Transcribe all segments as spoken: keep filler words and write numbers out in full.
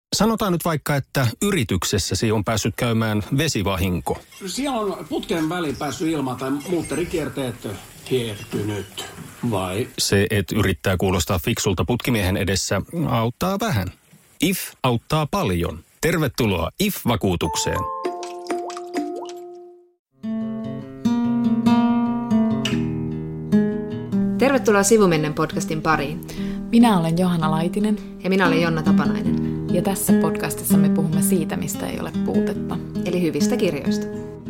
Sanotaan nyt vaikka, että yrityksessäsi on päässyt käymään vesivahinko. Siellä on putken väliin päässyt ilma tai muutterikierteet hiertynyt, vai? Se, että yrittää kuulostaa fiksulta putkimiehen edessä, auttaa vähän. I F auttaa paljon. Tervetuloa I F-vakuutukseen. Tervetuloa Sivumennen podcastin pariin. Minä olen Johanna Laitinen. Ja minä olen Jonna Tapanainen. Ja tässä podcastissa me puhumme siitä, mistä ei ole puutetta. Eli hyvistä kirjoista.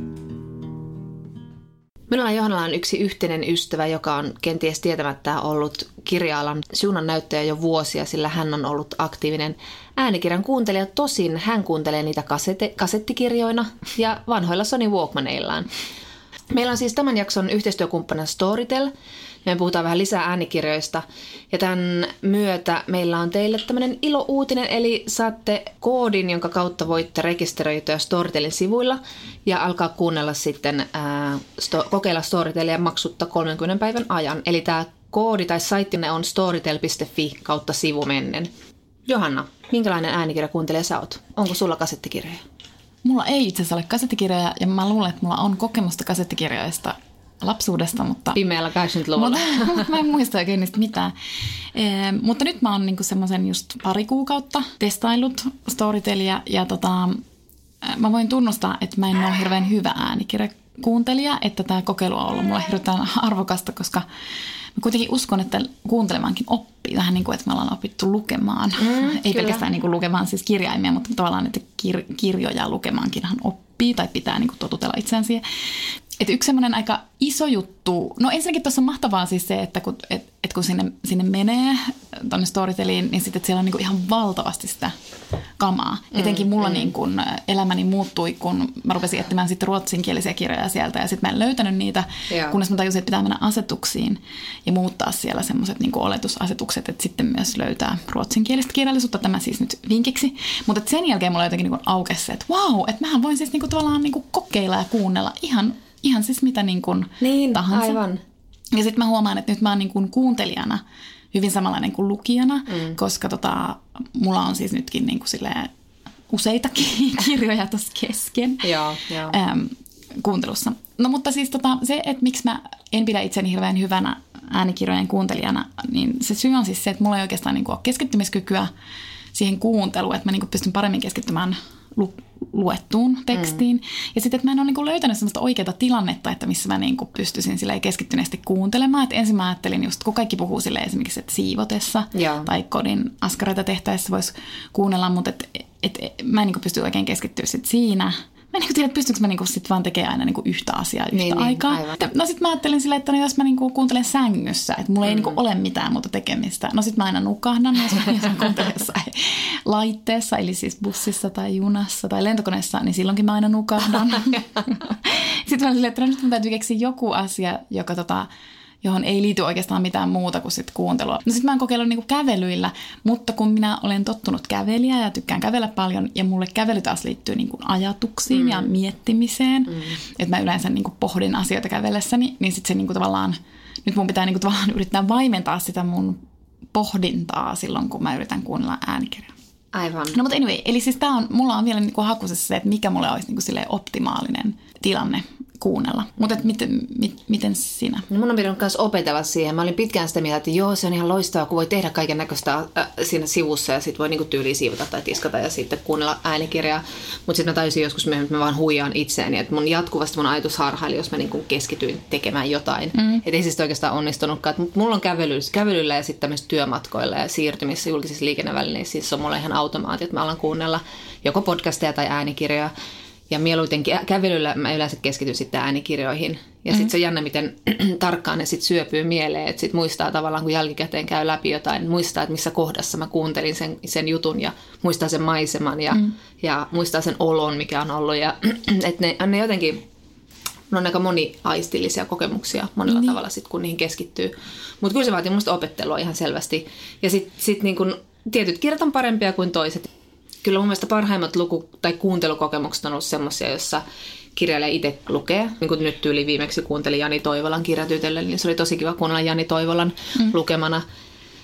Minulla Johannalla on yksi yhteinen ystävä, joka on kenties tietämättä ollut kirja-alan suunnannäyttäjä jo vuosia, sillä hän on ollut aktiivinen äänikirjan kuuntelija. Tosin hän kuuntelee niitä kasete- kasettikirjoina ja vanhoilla Sony Walkmaneillaan. Meillä on siis tämän jakson yhteistyökumppana Storytel. Me puhutaan vähän lisää äänikirjoista. Ja tämän myötä meillä on teille tämmöinen ilo-uutinen, eli saatte koodin, jonka kautta voitte rekisteröityä Storytelin sivuilla ja alkaa kuunnella sitten, ää, sto- kokeilla Storytelia maksutta kolmenkymmenen päivän ajan. Eli tämä koodi tai saitti on storytel piste fi kautta sivumennen. Johanna, minkälainen äänikirjakuuntelija sä oot? Onko sulla kasettikirjoja? Mulla ei itse asiassa ole kasettikirjoja, ja mä luulen, että mulla on kokemusta kasettikirjoista lapsuudesta, mutta... Pimeällä kahdeksankymmentäluvulla. Mutta, mä en muista oikein niistä mitään. E, mutta nyt mä oon niinku semmoisen just pari kuukautta testaillut Storytelia, ja tota, mä voin tunnustaa, että mä en ole hirveän hyvä äänikirjakuuntelija, että tämä kokeilu on ollut mulle hirveän arvokasta, koska mä kuitenkin uskon, että kuuntelemankin oppii. Vähän niin kuin, että me ollaan opittu lukemaan. Mm, Ei kyllä. pelkästään niin kuin lukemaan siis kirjaimia, mutta tavallaan, että kir- kirjoja lukemaankinhan oppii tai pitää niin kuin totutella itseään siihen. Että yksi semmoinen aika iso juttu, no ensinnäkin tuossa on mahtavaa siis se, että kun, et, et kun sinne, sinne menee tuonne Storyteliin, niin sitten siellä on niinku ihan valtavasti sitä kamaa. Mm, Etenkin mulla mm. niin kun elämäni muuttui, kun mä rupesin etsimään sitten ruotsinkielisiä kirjoja sieltä ja sitten mä en löytänyt niitä, yeah. kunnes mä tajusin, että pitää mennä asetuksiin ja muuttaa siellä semmoiset niin kuin oletusasetukset, että sitten myös löytää ruotsinkielistä kirjallisuutta. Tämä siis nyt vinkiksi. Mutta sen jälkeen mulla jotenkin niin aukesi se, että vau, että mähän voin siis niin kuin tavallaan niin kuin kokeilla ja kuunnella ihan Ihan siis mitä niin kuin niin, tahansa. Aivan. Ja sitten mä huomaan, että nyt mä oon niin kuin kuuntelijana hyvin samanlainen kuin lukijana, mm. koska tota, mulla on siis nytkin niin kuin silleen useitakin kirjoja tuossa kesken joo, joo. Ähm, kuuntelussa. No mutta siis tota, se, että miksi mä en pidä itseni hirveän hyvänä äänikirjojen kuuntelijana, niin se syy on siis se, että mulla ei oikeastaan niin kuin ole keskittymiskykyä siihen kuunteluun, että mä niin kuin pystyn paremmin keskittymään lu- luettuun tekstiin. Mm. Ja sitten, että mä en ole niin kuin löytänyt sellaista oikeaa tilannetta, että missä mä niin kuin pystyisin silleen keskittyneesti kuuntelemaan. Että ensin mä ajattelin just, kun kaikki puhuu silleen esimerkiksi, että siivotessa Joo. tai kodin askareita tehtäessä voisi kuunnella, mutta et, et, et, mä en niin kuin pysty oikein keskittyä sit siinä. Mä en niin tiedä, että pystynkö mä niinku sit vaan tekemään aina niinku yhtä asiaa yhtä niin, aikaa. Niin, no sit mä ajattelin silleen, että no jos mä niinku kuuntelen sängyssä, että mulla mm. ei niinku ole mitään muuta tekemistä. No sit mä aina nukahdan, jos mä, jos mä kuuntelen jossain laitteessa, eli siis bussissa tai junassa tai lentokoneessa, niin silloinkin mä aina nukahdan. Sitten mä silleen, että no nyt mun täytyy keksiä joku asia, joka tota... johon ei liity oikeastaan mitään muuta kuin sit kuuntelua. No sit mä oon kokeillut niinku kävelyillä, mutta kun minä olen tottunut kävelijä ja tykkään kävellä paljon, ja mulle kävely taas liittyy niinku ajatuksiin mm. ja miettimiseen, mm. että mä yleensä niinku pohdin asioita kävellessäni, niin sit se niinku tavallaan, nyt mun pitää niinku tavallaan yrittää vaimentaa sitä mun pohdintaa silloin, kun mä yritän kuunnella äänikirjaa. Aivan. No mutta anyway, eli siis tää on, mulla on vielä niinku hakusessa se, että mikä mulle olisi niinku silleen optimaalinen tilanne kuunnella. Mutta miten, mit, miten sinä? No mun on pitänyt myös opetella siihen. Mä olin pitkään sitä mieltä, että joo, se on ihan loistavaa, kun voi tehdä kaiken näköistä äh, siinä sivussa ja sitten voi niinku tyyliin siivota tai tiskata ja sitten kuunnella äänikirjaa. Mutta sitten mä tajusin joskus myöhemmin, että mä vaan huijaan itseäni. Että mun jatkuvasti mun ajatus harhaili, jos mä niinku keskityin tekemään jotain. Mm. Että ei siis oikeastaan onnistunutkaan. Mutta mulla on kävely, kävelyllä ja sitten tämmöisissä työmatkoilla ja siirtymissä julkisissa liikennevälineissä. Siis on mulla ihan automaatti, että mä alan kuunnella joko podcasteja tai äänikirjoja. Ja mieluiten kävelyllä mä yleensä keskityn sitten äänikirjoihin. Ja mm-hmm. sitten se on jännä, miten tarkkaan ne sitten syöpyy mieleen. Että sitten muistaa tavallaan, kun jälkikäteen käy läpi jotain, muistaa, että missä kohdassa mä kuuntelin sen, sen jutun. Ja muistaa sen maiseman ja, mm-hmm. ja muistaa sen olon, mikä on ollut. Ja että ne, ne jotenkin, ne on aika moniaistillisia kokemuksia monella niin. tavalla sitten, kun niihin keskittyy. Mutta kyllä se vaatii musta opettelua ihan selvästi. Ja sitten sit niin kun tietyt kirjat on parempia kuin toiset. Kyllä mun mielestä parhaimmat luku- tai kuuntelukokemukset on ollut semmoisia, jossa kirjailija itse lukee. Niin kuin nyt tyyli viimeksi kuuntelin Jani Toivolan kirjatytölle, niin se oli tosi kiva kuunnella Jani Toivolan mm. lukemana.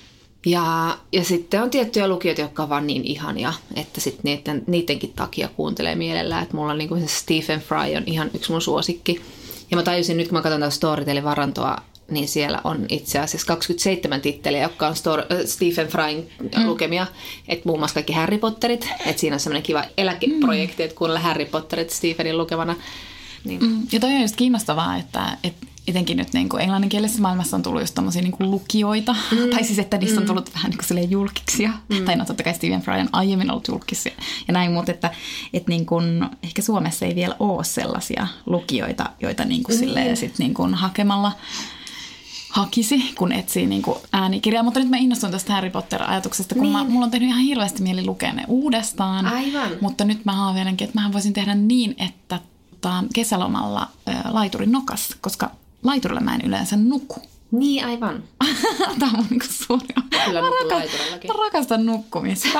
Ja, ja sitten on tiettyjä lukijoita, jotka on vaan niin ihania, että sitten niiden, niidenkin takia kuuntelee mielellään. Että mulla on niin kuin se Stephen Fry on ihan yksi mun suosikki. Ja mä tajusin nyt, kun mä katson tätä Storytelin-varantoa, niin siellä on itse asiassa kaksikymmentäseitsemän titteliä, jotka on Stor- äh, Stephen Fryn mm. lukemia. Että muun muassa kaikki Harry Potterit. Että siinä on semmoinen kiva eläkeprojekti, mm. että kuunnella Harry Potterit Stephenin lukemana. Niin. Mm. Ja toi on just kiinnostavaa, että... että etenkin nyt niin kuin englanninkielisessä maailmassa on tullut just tommosia niin kuin lukijoita, mm. tai siis että niistä on tullut mm. vähän niin kuin silleen julkiksia, mm. tai no totta kai Stephen Fry on aiemmin ollut julkisia ja näin, mutta että, että niin kuin, ehkä Suomessa ei vielä ole sellaisia lukijoita, joita niin kuin silleen mm. sit niin kuin hakemalla hakisi, kun etsii niin kuin äänikirjaa. Mutta nyt mä innostun tästä Harry Potter-ajatuksesta, kun niin. mä, mulla on tehnyt ihan hirveästi mieli lukea ne uudestaan, aivan. Mutta nyt mä haaveilenkin, että mä voisin tehdä niin, että kesälomalla ä, laiturin nokas, koska laiturilla mä en yleensä nuku. Niin, aivan. Tämä on mun niinku suuri. Kyllä mä, raka- mä rakastan nukkumista.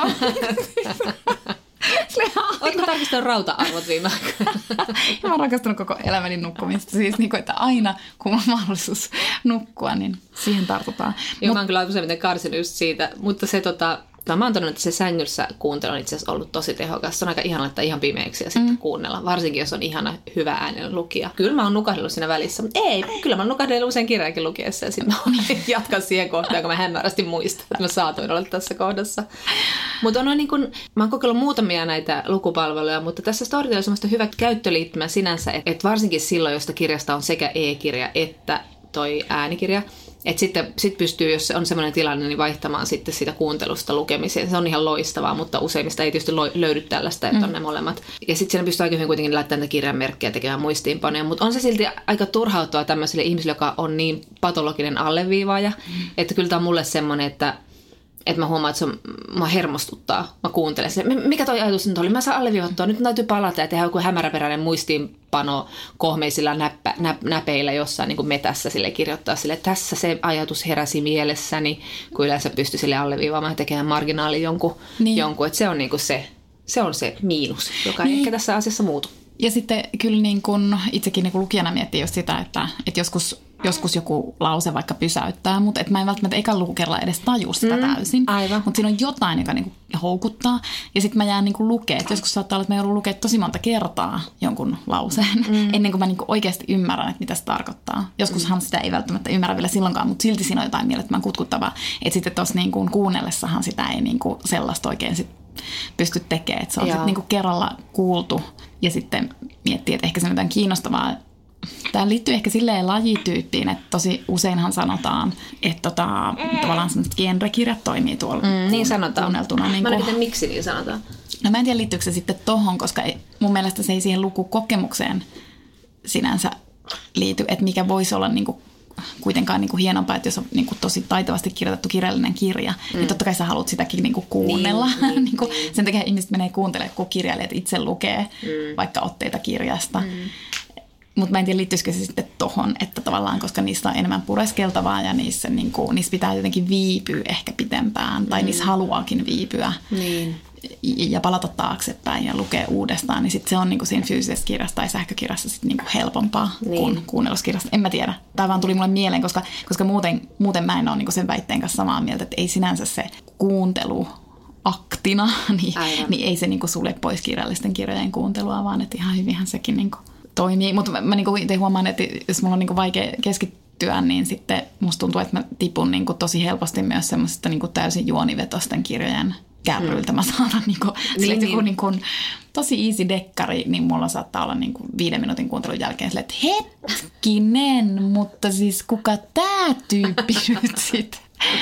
Oletko tarkistanut rauta-arvot viime aikoina? Mä oon rakastanut koko elämäni nukkumista. Siis niin kuin, että aina kun on mahdollisuus nukkua, niin siihen tartutaan. Joo, Mut... mä oon kyllä useimmiten karsinut just siitä, mutta se tota... No, mä oon todennut, että se sängyssä kuuntelu on itse asiassa ollut tosi tehokas. Se on aika ihana laittaa ihan pimeäksi ja sitten mm. kuunnella. Varsinkin, jos on ihana, hyvä ääninen lukija. Kyllä mä oon nukahdellut siinä välissä, mutta ei. Kyllä mä oon nukahdellut usein kirjaakin lukiessa ja sitten mä jatkan siihen kohtaan, kun mä hämärästi muistan, että mä saatoin olla tässä kohdassa. Mutta on niin kun, mä oon kokeillut muutamia näitä lukupalveluja, mutta tässä Storytelilla on semmoista hyvä käyttöliittymä sinänsä, että et varsinkin silloin, josta kirjasta on sekä e-kirja että toi äänikirja. Että sitten sit pystyy, jos on semmoinen tilanne, niin vaihtamaan sitten sitä kuuntelusta lukemiseen. Se on ihan loistavaa, mutta useimmista ei tietysti löydy tällaista, että on mm. ne molemmat. Ja sitten siinä pystyy aika hyvin kuitenkin laittamaan näitä kirjanmerkkejä tekemään muistiinpanoja. Mutta on se silti aika turhauttavaa tämmöiselle ihmiselle, joka on niin patologinen alleviivaaja. Mm. Että kyllä tämä on mulle semmoinen, että että mä huomaan, että se on, mä hermostuttaa, mä kuuntelen sen. Mikä toi ajatus nyt oli? Mä saan alleviivattua, nyt täytyy palata ja tehdä joku hämäräperäinen muistiinpano kohmeisilla näppä, näp, näpeillä jossain niin kuin metässä sille kirjoittaa sille. Tässä se ajatus heräsi mielessäni, kun yleensä pystyy sille alleviivaamaan ja tekemään marginaali jonkun. Niin. jonkun. Että se on, niin kuin se, se on se miinus, joka niin. ei ehkä tässä asiassa muutu. Ja sitten kyllä niin kun itsekin niin kun lukijana miettii just sitä, että, että joskus, joskus joku lause vaikka pysäyttää, mutta että mä en välttämättä ekan lukukerralla edes taju sitä mm, täysin. Aivan. Mutta siinä on jotain, joka niin kun houkuttaa. Ja sitten mä jään niin kun lukea. Että joskus saattaa olla, että mä joudun lukea tosi monta kertaa jonkun lauseen, mm. ennen kuin mä niin kun oikeasti ymmärrän, että mitä se tarkoittaa. Joskushan sitä ei välttämättä ymmärrä vielä silloinkaan, mutta silti siinä on jotain mielettömän kutkuttavaa. Että sitten tuossa niin kun kuunnellessahan sitä ei niin kun sellaista oikein sit pysty tekemään. Että se on sitten niin kun kerralla kuultu. Ja sitten miettii, että ehkä se on jotain kiinnostavaa. Tämä liittyy ehkä silleen lajityyppiin, että tosi useinhan sanotaan, että tota, tavallaan sellaiset genrekirjat toimii tuolla mm, niin sanotaan. Kuunneltuna. Niin mä en tiedä, miksi niin sanotaan. No mä en tiedä, liittyykö se sitten tohon, koska ei, mun mielestä se ei siihen lukukokemukseen sinänsä liity, että mikä voisi olla niinku kuitenkaan niinku hienompaa, että jos on niinku tosi taitavasti kirjoitettu kirjallinen kirja, mm. niin totta kai sä haluat sitäkin niinku kuunnella. Niin, niin, niinku, niin. Sen takia ihmiset menee kuuntelemaan, kun kirjailijat itse lukee mm. vaikka otteita kirjasta. Mm. Mutta mä en tiedä, liittyisikö se sitten tohon, että tavallaan, koska niistä on enemmän pureskeltavaa ja niissä, niinku, niissä pitää jotenkin viipyä ehkä pitempään tai mm. niissä haluaakin viipyä. Niin. Ja palata taaksepäin ja lukea uudestaan, niin sit se on niinku siinä fyysisessä kirjassa tai sähkökirjassa sit niinku helpompaa niin. kuin kuunnelluskirjassa. En mä tiedä. Tämä vaan tuli mulle mieleen, koska, koska muuten, muuten mä en ole niinku sen väitteen kanssa samaa mieltä, että ei sinänsä se kuuntelu aktina, niin, niin ei se niinku sulle pois kirjallisten kirjojen kuuntelua, vaan että ihan hyvinhän sekin niinku toimii. Mutta mä, mä niinku itse huomaan, että jos mulla on niinku vaikea keskittyä, niin sitten musta tuntuu, että mä tipun niinku tosi helposti myös semmoisesta niinku täysin juonivetosten kirjojen kärryiltä. Mä saatan niinku, niin, niin. Joku niinku, tosi easy dekkari, niin mulla saattaa olla niinku viiden minuutin kuuntelun jälkeen silleen, että hetkinen, mutta siis kuka tää tyyppi nyt sit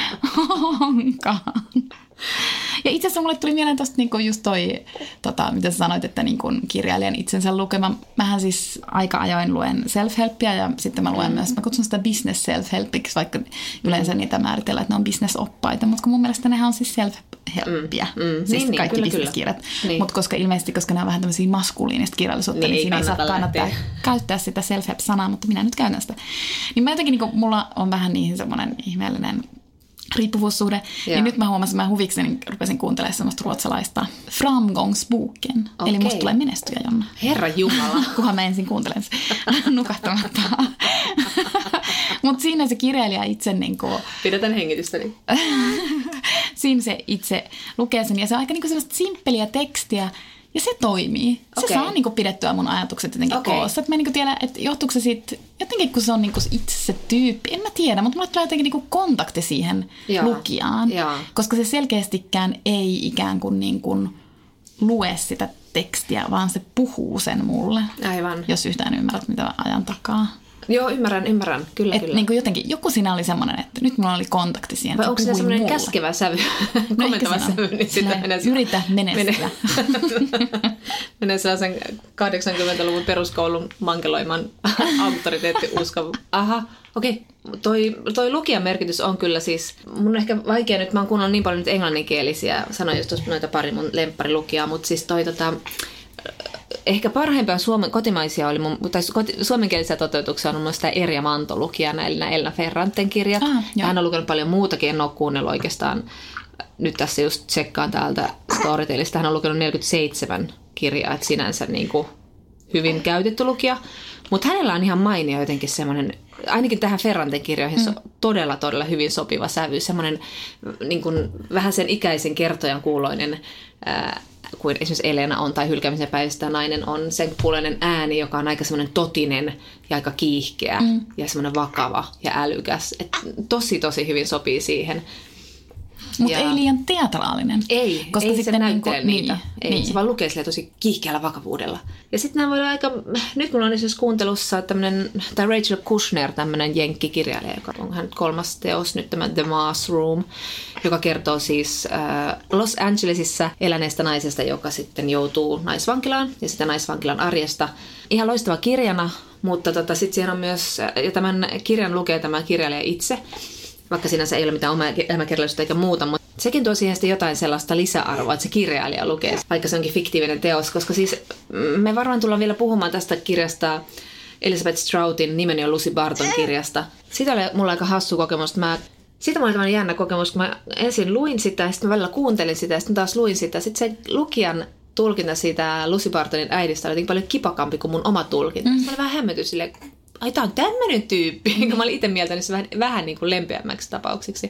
onkaan? Ja itse asiassa mulle tuli mieleen tosta niinku just toi, tota, mitä sä sanoit, että niinku kirjailijan itsensä lukema. Mähän siis aika ajoin luen self-helppiä ja sitten mä luen mm. myös, mä kutsun sitä business self-helpiksi, vaikka yleensä niitä määritellään, että ne on business-oppaita, mutta kun mun mielestä nehän on siis self-helppiä, mm. Mm. siis niin, kaikki niin, business-kirjat. Niin. Mutta koska ilmeisesti, koska ne on vähän tämmöisiä maskuliinista kirjallisuutta, niin, niin siinä ei saa kannattaa käyttää sitä self-help-sanaa, mutta minä nyt käytän sitä. Niin mä jotenkin, niinku, mulla on vähän niihin semmoinen ihmeellinen riippuvuussuhde. Ja nyt mä huomasin, että mä huvikseni rupesin kuuntelemaan semmoista ruotsalaista Framgångsboken. Okay. Eli musta tulee menestyjä, Jonna. Herra Jumala. Kunhan mä ensin kuuntelen sen nukahtamatta. Mutta siinä se kirjailija itse niin kuin... Pidetään hengitystäni. Siinä se itse lukee sen ja se on aika niin kuin sellaista simppeliä tekstiä. Ja se toimii. Se okay. saa niinku pidettyä mun ajatukset jotenkin okay. koossa. Että mä niinku tiedän, että johtuuko se siitä, jotenkin kun se on niinku itse se tyyppi. En mä tiedä, mutta mulle tulee jotenkin niinku kontakti siihen Jaa. lukijaan. Jaa. Koska se selkeästikään ei ikään kuin, niin kuin lue sitä tekstiä, vaan se puhuu sen mulle. Aivan. Jos yhtään ymmärrät, mitä mä ajan takaa. Joo, ymmärrän, ymmärrän. Kyllä, et kyllä. Niin kuin jotenkin, joku siinä oli semmoinen, että nyt mulla oli kontakti siihen. Vai onko se semmoinen käskevä sävy, no komentava sävy? Niin sitä menee, yritä menestyä. Menee sellaisen kahdeksankymmentäluvun peruskoulun mankeloiman auktoriteettiuskon. Aha, okei. Okay. Toi, toi lukijan merkitys on kyllä siis, mun on ehkä vaikea nyt, mä oon kuunnellut niin paljon nyt englanninkielisiä, sanoin just tuossa noita pari mun lempparilukijaa, mutta siis toi tota... Ehkä parhaimpia suomen, kotimaisia oli, mun, tai suomenkielisiä toteutuksia on mun mielestä Erja Manto lukijana, eli nämä Elna Ferranten kirjat. Ah, ja hän on lukenut paljon muutakin, en ole kuunnellut oikeastaan. Nyt tässä just tsekkaan täältä Storytelista. Hän on lukenut neljäkymmentäseitsemän kirjaa, että sinänsä niin kuin hyvin käytetty lukija. Mutta hänellä on ihan mainio jotenkin semmoinen, ainakin tähän Ferranten kirjoihin mm. todella, todella hyvin sopiva sävy. Semmoinen niin kuin vähän sen ikäisen kertojan kuuloinen, ää, kuin esimerkiksi Elena on tai Hylkäämisen päivästä nainen on, sen kuuloinen ääni, joka on aika semmoinen totinen ja aika kiihkeä mm. ja semmoinen vakava ja älykäs. Et tosi, tosi hyvin sopii siihen. Mutta ei liian teatraalinen. Ei, koska ei se näyttele niin, niitä. Ei, niin. Se vaan lukee sille tosi kiihkeällä vakavuudella. Ja sitten nämä voi olla aika, nyt mulla on esimerkiksi kuuntelussa tämmöinen, tai Rachel Kushner, tämmöinen jenkkikirjailija, joka on hän kolmas teos nyt, tämä The Mass Room, joka kertoo siis äh, Los Angelesissa eläneestä naisesta, joka sitten joutuu naisvankilaan ja sitä naisvankilan arjesta. Ihan loistava kirjana, mutta tota, sitten siihen on myös, ja tämän kirjan lukee tämä kirjailija itse, vaikka sinänsä ei ole mitään omaa elämäkerrallisuutta eikä muuta, mutta sekin tuo siihen sitten jotain sellaista lisäarvoa, että se kirjailija lukee, vaikka se onkin fiktiivinen teos, koska siis me varmaan tullaan vielä puhumaan tästä kirjasta, Elizabeth Stroutin Nimeni on Lucy Barton kirjasta. Siitä oli mulla aika hassu kokemus. Mä, siitä mulla oli tämmöinen jännä kokemus, kun mä ensin luin sitä ja sitten mä välillä kuuntelin sitä ja sitten taas luin sitä. Sitten se lukijan tulkinta siitä Lucy Bartonin äidistä oli jotenkin paljon kipakampi kuin mun oma tulkinta. Mm. Mä olin vähän hämmentynyt silleen, ai tää on tämmönen tyyppi, mm. kun mä olin itse mieltänyt se vähän, vähän niin kuin lempeämmäksi tapauksiksi.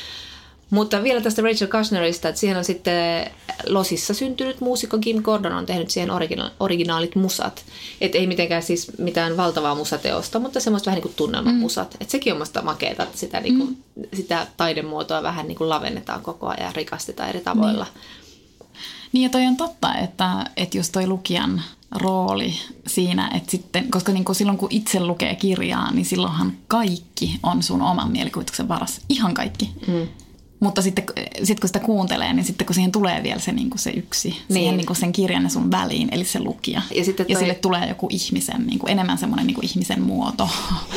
Mutta vielä tästä Rachel Kushnerista, että siihen on sitten Losissa syntynyt muusikko Kim Gordon on tehnyt siihen origina- originaalit musat. Että ei mitenkään siis mitään valtavaa musateosta, mutta semmoista vähän niin kuin tunnelmamusat. Mm. Että sekin on musta makeeta, että sitä, niin kuin, mm. sitä taidemuotoa vähän niin kuin lavennetaan koko ajan ja rikastetaan eri tavoilla. Niin, niin ja toi on totta, että, että just toi lukijan rooli siinä, että sitten, koska niin kuin silloin kun itse lukee kirjaa, niin silloinhan kaikki on sun oman mielikuvituksen varassa. Ihan kaikki. Mm. Mutta sitten sit kun sitä kuuntelee, niin sitten kun siihen tulee vielä se, niin kuin se yksi, niin. siihen niin kuin sen kirjan ja sun väliin, eli se lukija. Ja, toi... ja sille tulee joku ihmisen, niin kuin enemmän semmoinen niin kuin ihmisen muoto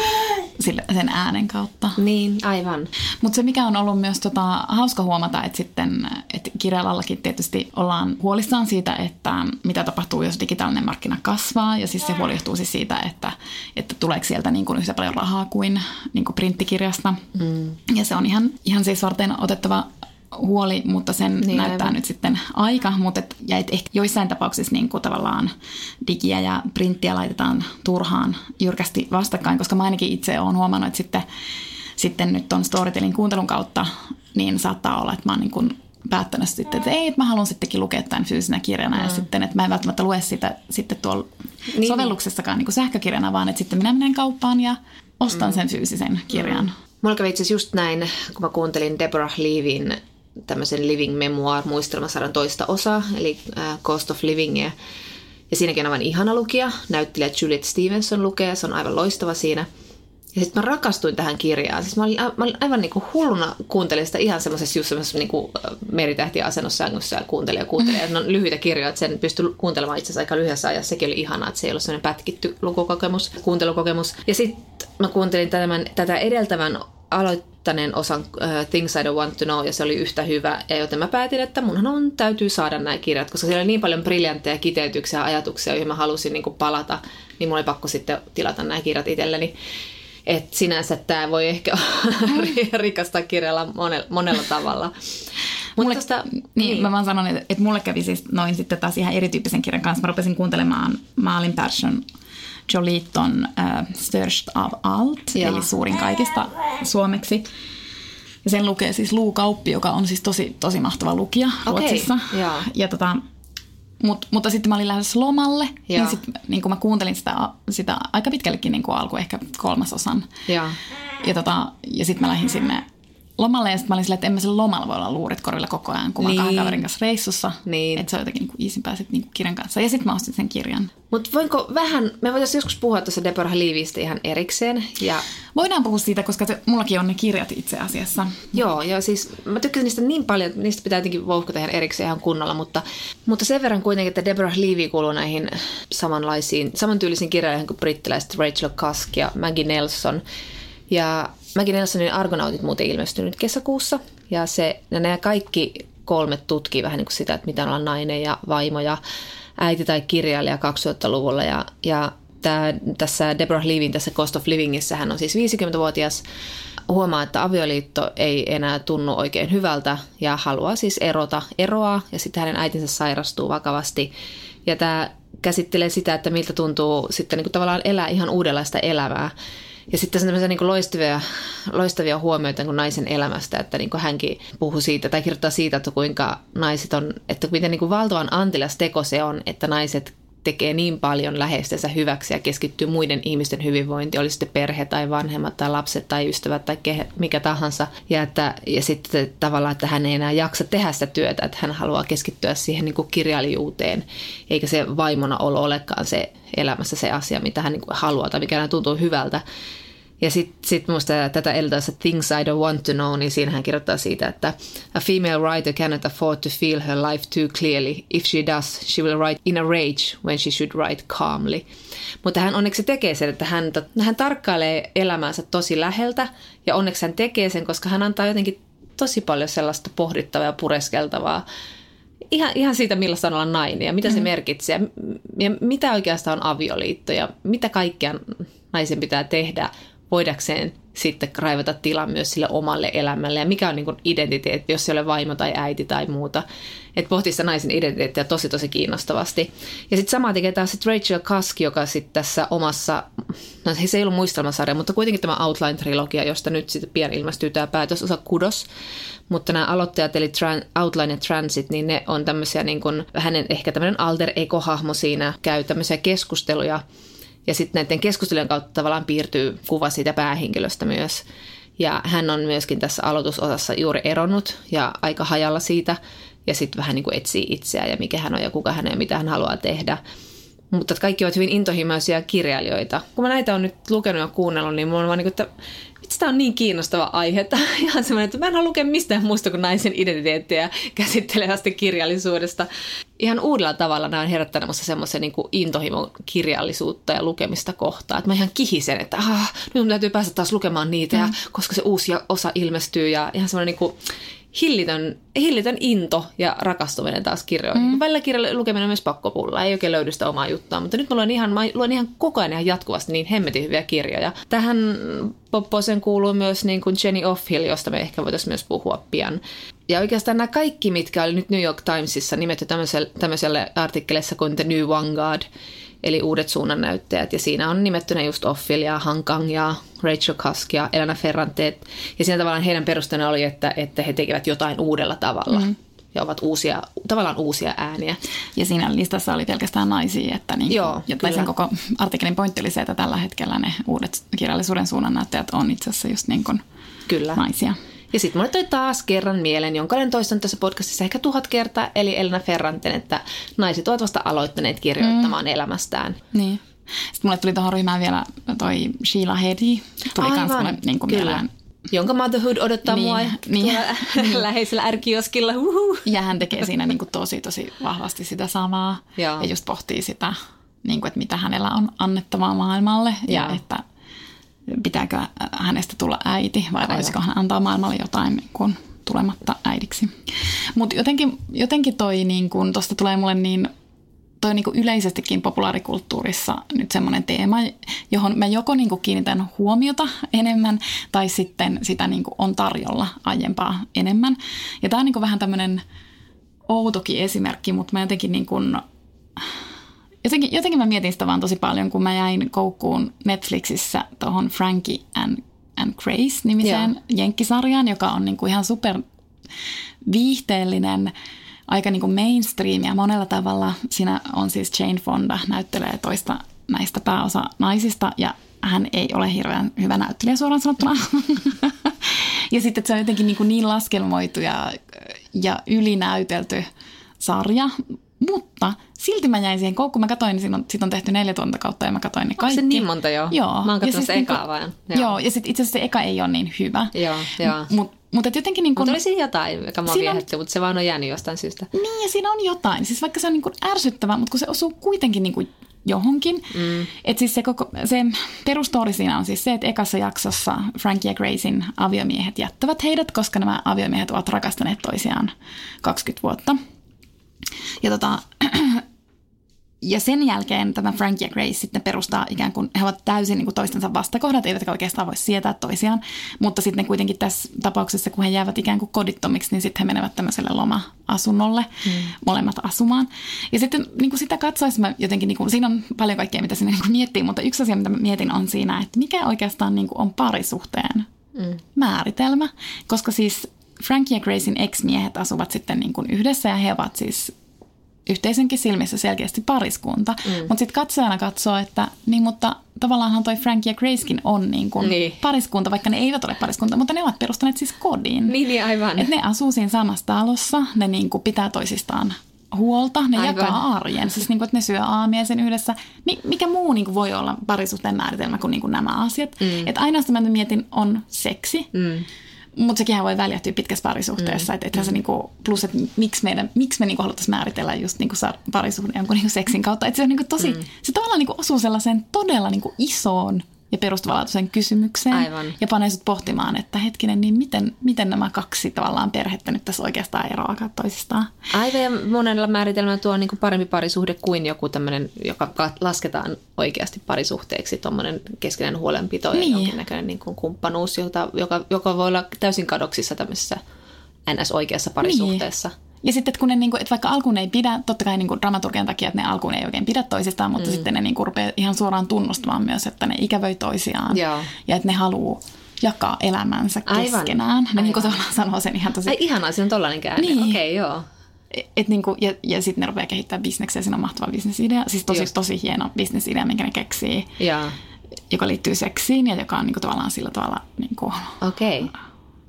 sille, sen äänen kautta. Niin, aivan. Mutta se mikä on ollut myös tota, hauska huomata, että sitten että kirjalallakin tietysti ollaan huolissaan siitä, että mitä tapahtuu, jos digitaalinen markkina kasvaa. Ja siis se huoli johtuu siis siitä, että, että tuleeko sieltä niin kuin yhtä paljon rahaa kuin, niin kuin printtikirjasta. Mm. Ja se on ihan, ihan siis varten otettava huoli, mutta sen niin, näyttää aivan. Nyt sitten aika, mutta et, ja et ehkä joissain tapauksissa niin kuin tavallaan digiä ja printtiä laitetaan turhaan jyrkästi vastakkain, koska mä ainakin itse olen huomannut, että sitten, sitten nyt ton Storytelin kuuntelun kautta niin saattaa olla, että mä oon niin kuin päättänyt sitten, että ei, että mä haluan sittenkin lukea tämän fyysisenä kirjana mm. ja sitten, että mä en välttämättä lue sitä sitten tuolla niin. sovelluksessakaan niin kuin sähkökirjana, vaan että sitten minä menen kauppaan ja ostan mm. sen fyysisen kirjan. Mm. Mulla kävi itse asiassa just näin, kun mä kuuntelin Deborah Levin tämmöisen Living Memoir muistelmasarjan toista osaa, eli äh, Cost of Livingia. Ja siinäkin on aivan ihana lukija. Näyttelijä Juliet Stevenson lukee, se on aivan loistava siinä. Ja sitten mä rakastuin tähän kirjaan. Siis mä olin, mä olin aivan niin kuin hulluna kuuntelin sitä ihan semmoisessa just semmoisessa niin kuin meritähtiä asennossängyssä ja kuuntelin ja kuuntelin. Mm. Ne on lyhyitä kirjoja, että sen pystyi kuuntelemaan itse asiassa aika lyhyessä ajassa. Sekin oli ihanaa, että se ei ollut semmoinen pätkitty lukukokemus, kuuntelukokemus. Ja sitten mä kuuntelin tämän, tätä edeltävän aloittaneen osan uh, Things I Don't Want to Know, ja se oli yhtä hyvä. Ja joten mä päätin, että munhan on, täytyy saada nämä kirjat, koska siellä oli niin paljon briljantteja kiteytyksiä ja ajatuksia, joihin mä halusin niin kuin palata, niin mulla oli pakko sitten tilata nämä kirjat itselleni. Että sinänsä tämä voi ehkä rikastaa kirjalla monella, monella tavalla. Mulle, tosta, niin, niin. Mä vaan sanon, että, että mulle kävi siis noin sitten taas ihan erityyppisen kirjan kanssa. Mä rupesin kuuntelemaan Malin Persson Joliton äh, Störst av allt, Joo. eli suurin kaikista suomeksi. Ja sen lukee siis Luu Kauppi, joka on siis tosi, tosi mahtava lukija Ruotsissa. Okay. Joo. Ja tota, mut, mutta sitten mä olin lähdössä lomalle, Joo. niin, sit, niin kun mä kuuntelin sitä, sitä aika pitkällekin niin alkuun, ehkä kolmasosan. Joo. Ja, tota, ja sitten mä lähdin sinne lomalle ja sitten mä olin silleen, että en mä sen lomalla voi olla luurit korvilla koko ajan, kun mä oon Niin. kahden kaverin kanssa reissussa. Niin. Että se on jotenkin niin iisimpää sitten niin kirjan kanssa. Ja sitten mä ostin sen kirjan. Mutta voinko vähän, me voitaisiin joskus puhua tuossa Deborah Leavystä ihan erikseen. Ja Voidaan puhua siitä, koska se, mullakin on ne kirjat itse asiassa. joo, ja siis mä tykkäsin niistä niin paljon, että niistä pitää jotenkin vouhkata ihan erikseen ihan kunnolla, mutta, mutta sen verran kuitenkin, että Deborah Leavy kuuluu näihin samanlaisiin, samantyylisiin kirjailijoihin kuin brittiläiset Rachel Cusk ja Maggie Nelson. Ja Maggie Nelsonin Argonautit muuten ilmestyi nyt kesäkuussa, ja, se, ja nämä kaikki kolme tutkii vähän niin kuin sitä, että mitä on olla nainen ja vaimo ja äiti tai kirjailija kaksituhattaluvulla, ja, ja Tää, tässä Deborah Leavyn tässä Cost of Livingissä hän on siis viisikymmentävuotias, huomaa, että avioliitto ei enää tunnu oikein hyvältä ja haluaa siis erota, eroaa ja sitten hänen äitinsä sairastuu vakavasti. Ja tämä käsittelee sitä, että miltä tuntuu sitten niin kuin tavallaan elää ihan uudenlaista elämää. Ja sitten tämmöisiä niin kuin loistavia, loistavia huomioita niin kuin naisen elämästä, että niin kuin hänkin puhuu siitä tai kirjoittaa siitä, että kuinka naiset on, että miten niin kuin valtavan antilas teko se on, että naiset tekee niin paljon läheistensä hyväksi ja keskittyy muiden ihmisten hyvinvointiin, oli sitten perhe tai vanhemmat tai lapset tai ystävät tai mikä tahansa. Ja, että, ja sitten tavallaan, että hän ei enää jaksa tehdä sitä työtä, että hän haluaa keskittyä siihen niin kuin kirjailijuuteen, eikä se vaimona olo olekaan se elämässä se asia, mitä hän niin kuin haluaa tai mikä hän tuntuu hyvältä. Ja sitten sit minusta tätä edeltäessä Things I Don't Want to Know, niin siinä hän kirjoittaa siitä, että a female writer cannot afford to feel her life too clearly. If she does, she will write in a rage when she should write calmly. Mutta hän onneksi tekee sen, että hän, hän tarkkailee elämäänsä tosi läheltä ja onneksi hän tekee sen, koska hän antaa jotenkin tosi paljon sellaista pohdittavaa ja pureskeltavaa. Ihan, ihan siitä, millaista on olla nainen ja mitä se mm. merkitsee ja mitä oikeastaan on avioliitto ja mitä kaikkea naisen pitää tehdä voidakseen sitten raivata tilaa myös sille omalle elämälle ja mikä on niin kuin identiteetti, jos se ei ole vaimo tai äiti tai muuta. Että pohtii sitä naisen identiteettiä tosi tosi kiinnostavasti. Ja sitten sama tekee taas sit Rachel Cusk, joka sitten tässä omassa, no se ei ollut muistelmasarja, mutta kuitenkin tämä Outline-trilogia, josta nyt sitten pian ilmestyy tämä päätösosa Kudos. Mutta nämä aloittajat, eli Tran- Outline ja Transit, niin ne on tämmöisiä niin kuin, hänen ehkä tämmöinen alter ego-hahmo siinä, käy tämmöisiä keskusteluja. Ja sitten näiden keskustelujen kautta tavallaan piirtyy kuva siitä päähenkilöstä myös. Ja hän on myöskin tässä aloitusosassa juuri eronnut ja aika hajalla siitä. Ja sitten vähän niin kuin etsii itseään ja mikä hän on ja kuka hän on ja mitä hän haluaa tehdä. Mutta kaikki ovat hyvin intohimoisia kirjailijoita. Kun mä näitä on nyt lukenut ja kuunnellut, niin mulla on vaan niin kuin, että tämä on niin kiinnostava aihe. Tämä on ihan semmoinen, että mä en halua lukea mistään muusta kuin naisen identiteettiä käsittelevästä kirjallisuudesta. Ihan uudella tavalla nämä on herättänyt minusta semmoisen niin kuin intohimon kirjallisuutta ja lukemista kohtaan. Että mä ihan kihisen, että ah, nyt mun täytyy päästä taas lukemaan niitä, mm. ja, koska se uusi osa ilmestyy. Ja ihan semmoinen niin kuin hillitön, hillitön into ja rakastuminen taas kirjoihin. Mm. Välillä kirjan lukeminen on myös pakkopulla, ei oikein löydy sitä omaa juttua, mutta nyt mä luen ihan, mä luen ihan koko ajan ihan jatkuvasti niin hemmetin hyviä kirjoja. Tähän popposeen kuuluu myös niin kuin Jenny Offill, josta me ehkä voitaisiin myös puhua pian. Ja oikeastaan nämä kaikki, mitkä oli nyt New York Timesissa nimetty tämmöiselle, tämmöiselle artikkeleissa kuin The New Vanguard, eli uudet suunnannäyttäjät. Ja siinä on nimettynä just Offill ja Han Kang ja Rachel Cusk ja Elena Ferrante. Ja siinä tavallaan heidän perusteena oli, että, että he tekevät jotain uudella tavalla. Mm. Ja ovat uusia, tavallaan uusia ääniä. Ja siinä listassa oli pelkästään naisia, että niin, joo, ja sen koko artikkelin pointti oli se, että tällä hetkellä ne uudet kirjallisuuden suunnannäyttäjät on itse asiassa just niin kuin kyllä. naisia. Ja sitten mulle toi taas kerran mieleen, jonka olen toistanut tässä podcastissa ehkä tuhat kertaa, eli Elena Ferranten, että naiset ovat vasta aloittaneet kirjoittamaan mm. elämästään. Niin. Sitten mulle tuli tuohon ryhmään vielä toi Sheila Heti. Tuli kans mulle niin kuin mieleen. Jonka Motherhood odottaa niin, mua niin, niin. läheisellä ärkioskilla. Uhuh. Ja hän tekee siinä niin kuin tosi, tosi vahvasti sitä samaa. Joo. Ja just pohtii sitä, niin kuin, että mitä hänellä on annettavaa maailmalle. Joo. Ja että pitääkö hänestä tulla äiti vai Aivan. voisiko hän antaa maailmalle jotain niin kuin, tulematta äidiksi. Mutta jotenkin, jotenkin toi, niin kuin, tosta tulee mulle niin, toi niin kuin yleisestikin populaarikulttuurissa nyt semmoinen teema, johon mä joko niin kuin kiinnitän huomiota enemmän tai sitten sitä niin kuin on tarjolla aiempaa enemmän. Ja tää on niin kuin vähän tämmöinen outokin esimerkki, mutta mä jotenkin niin kuin jotenkin, jotenkin mä mietin sitä vaan tosi paljon, kun mä jäin koukkuun Netflixissä tuohon Frankie and, and Grace-nimiseen yeah. jenkkisarjaan, joka on niinku ihan super viihteellinen, aika niinku mainstream ja monella tavalla. Siinä on siis Jane Fonda, näyttelee toista näistä pääosa naisista ja hän ei ole hirveän hyvä näyttelijä suoraan sanottuna. Ja sitten se on jotenkin niin, niin laskelmoitu ja, ja ylinäytelty sarja, mutta silti mä jäin siihen koukkuun. Mä katsoin, niin on, sit on tehty neljä tuotantokautta ja mä katsoin ne kaikki. Onko se niin monta jo? Joo. Mä oon katsonut siis sitä niinku, ekaa vaan. Joo, joo ja sitten itse asiassa se eka ei ole niin hyvä. Joo, joo. Mutta mut jotenkin niin kuin... Mutta oli siinä jotain, joka mua viehätti, mutta se vaan on jäänyt jostain syystä. Niin, ja siinä on jotain. Siis vaikka se on niin kuin ärsyttävää, mutta kun se osuu kuitenkin niin kuin johonkin. Mm. Että siis se, koko, se perustori siinä on siis se, että ekassa jaksossa Frankie ja Gracein aviomiehet jättävät heidät, koska nämä aviomiehet ovat rakastaneet toisiaan kaksikymmentä vuotta. Ja, tota, ja sen jälkeen tämä Frankie ja Grace sitten perustaa ikään kuin, he ovat täysin niin kuin toistensa vastakohdat, eivätkä oikeastaan voi sietää toisiaan. Mutta sitten kuitenkin tässä tapauksessa, kun he jäävät ikään kuin kodittomiksi, niin sitten he menevät tämmöiselle loma-asunnolle mm. molemmat asumaan. Ja sitten niin kuin sitä katsoessa mä jotenkin, niin kuin, siinä on paljon kaikkea, mitä sinne niin kuin miettii, mutta yksi asia, mitä mä mietin, on siinä, että mikä oikeastaan niin kuin on parisuhteen mm. määritelmä. Koska siis Frankie ja Gracein ex-miehet asuvat sitten niin kuin yhdessä ja he ovat siis yhteisönkin silmissä selkeästi pariskunta. Mm. Mutta sitten katsojana katsoo, että niin, mutta tavallaanhan toi Frankie ja Gracekin on niin kuin niin. pariskunta, vaikka ne eivät ole pariskunta, mutta ne ovat perustaneet siis kodin. Niin, niin aivan. Että ne asuu siinä samassa talossa, ne niin kuin pitää toisistaan huolta, ne aivan. jakaa arjen. Siis niin kuin, että ne syö aamia sen yhdessä. Mikä muu niin kuin voi olla parisuhteen määritelmä kuin, niin kuin nämä asiat? Mm. Että ainoastaan mä mietin on seksi. Mm. Mutta sekinhän voi väljähtyä pitkässä parisuhteessa. Mm. Että ethän se niinku, plus, että miksi, meidän, miksi me niinku haluttaisiin määritellä just niinku parisuhteen jonkun niinku seksin kautta. Että se on niinku tosi, mm. se tavallaan niinku osuu sellaiseen todella niinku isoon ja perustavanlaatuiseen kysymykseen. Aivan. Ja panee sut pohtimaan, että hetkinen, niin miten, miten nämä kaksi tavallaan perhettä nyt tässä oikeastaan eroakaan toisistaan. Aivan, ja monella määritelmällä tuo on niinku parempi parisuhde kuin joku tämmöinen, joka lasketaan oikeasti parisuhteeksi, tuommoinen keskeinen huolenpito niin. ja jonkinnäköinen niinku kumppanuus, jota, joka, joka voi olla täysin kadoksissa tämmöisessä N S-oikeassa parisuhteessa. Niin. Ja sitten, että kun ne, niin kuin, että vaikka alkuun ei pidä, totta kai niin kuin dramaturgian takia, että ne alkuun ei oikein pidä toisistaan, mutta mm. sitten ne niin kuin rupeaa ihan suoraan tunnustamaan myös, että ne ikävöi toisiaan. Joo. Ja että ne haluaa jakaa elämänsä keskenään. Aivan. Ne niin kuin tavallaan sanoo sen ihan tosi... Ai ihanaa, siinä on tollainen käänne. Niin. Okei, okay, joo. Et niin kuin, ja, ja sitten ne rupeaa kehittämään bisneksiä, siinä on mahtava bisnesidea. Siis tosi, tosi hieno bisnesidea, minkä ne keksii, ja. joka liittyy seksiin ja joka on niin kuin, tavallaan sillä tavalla... Niin kuin, okei. Okay.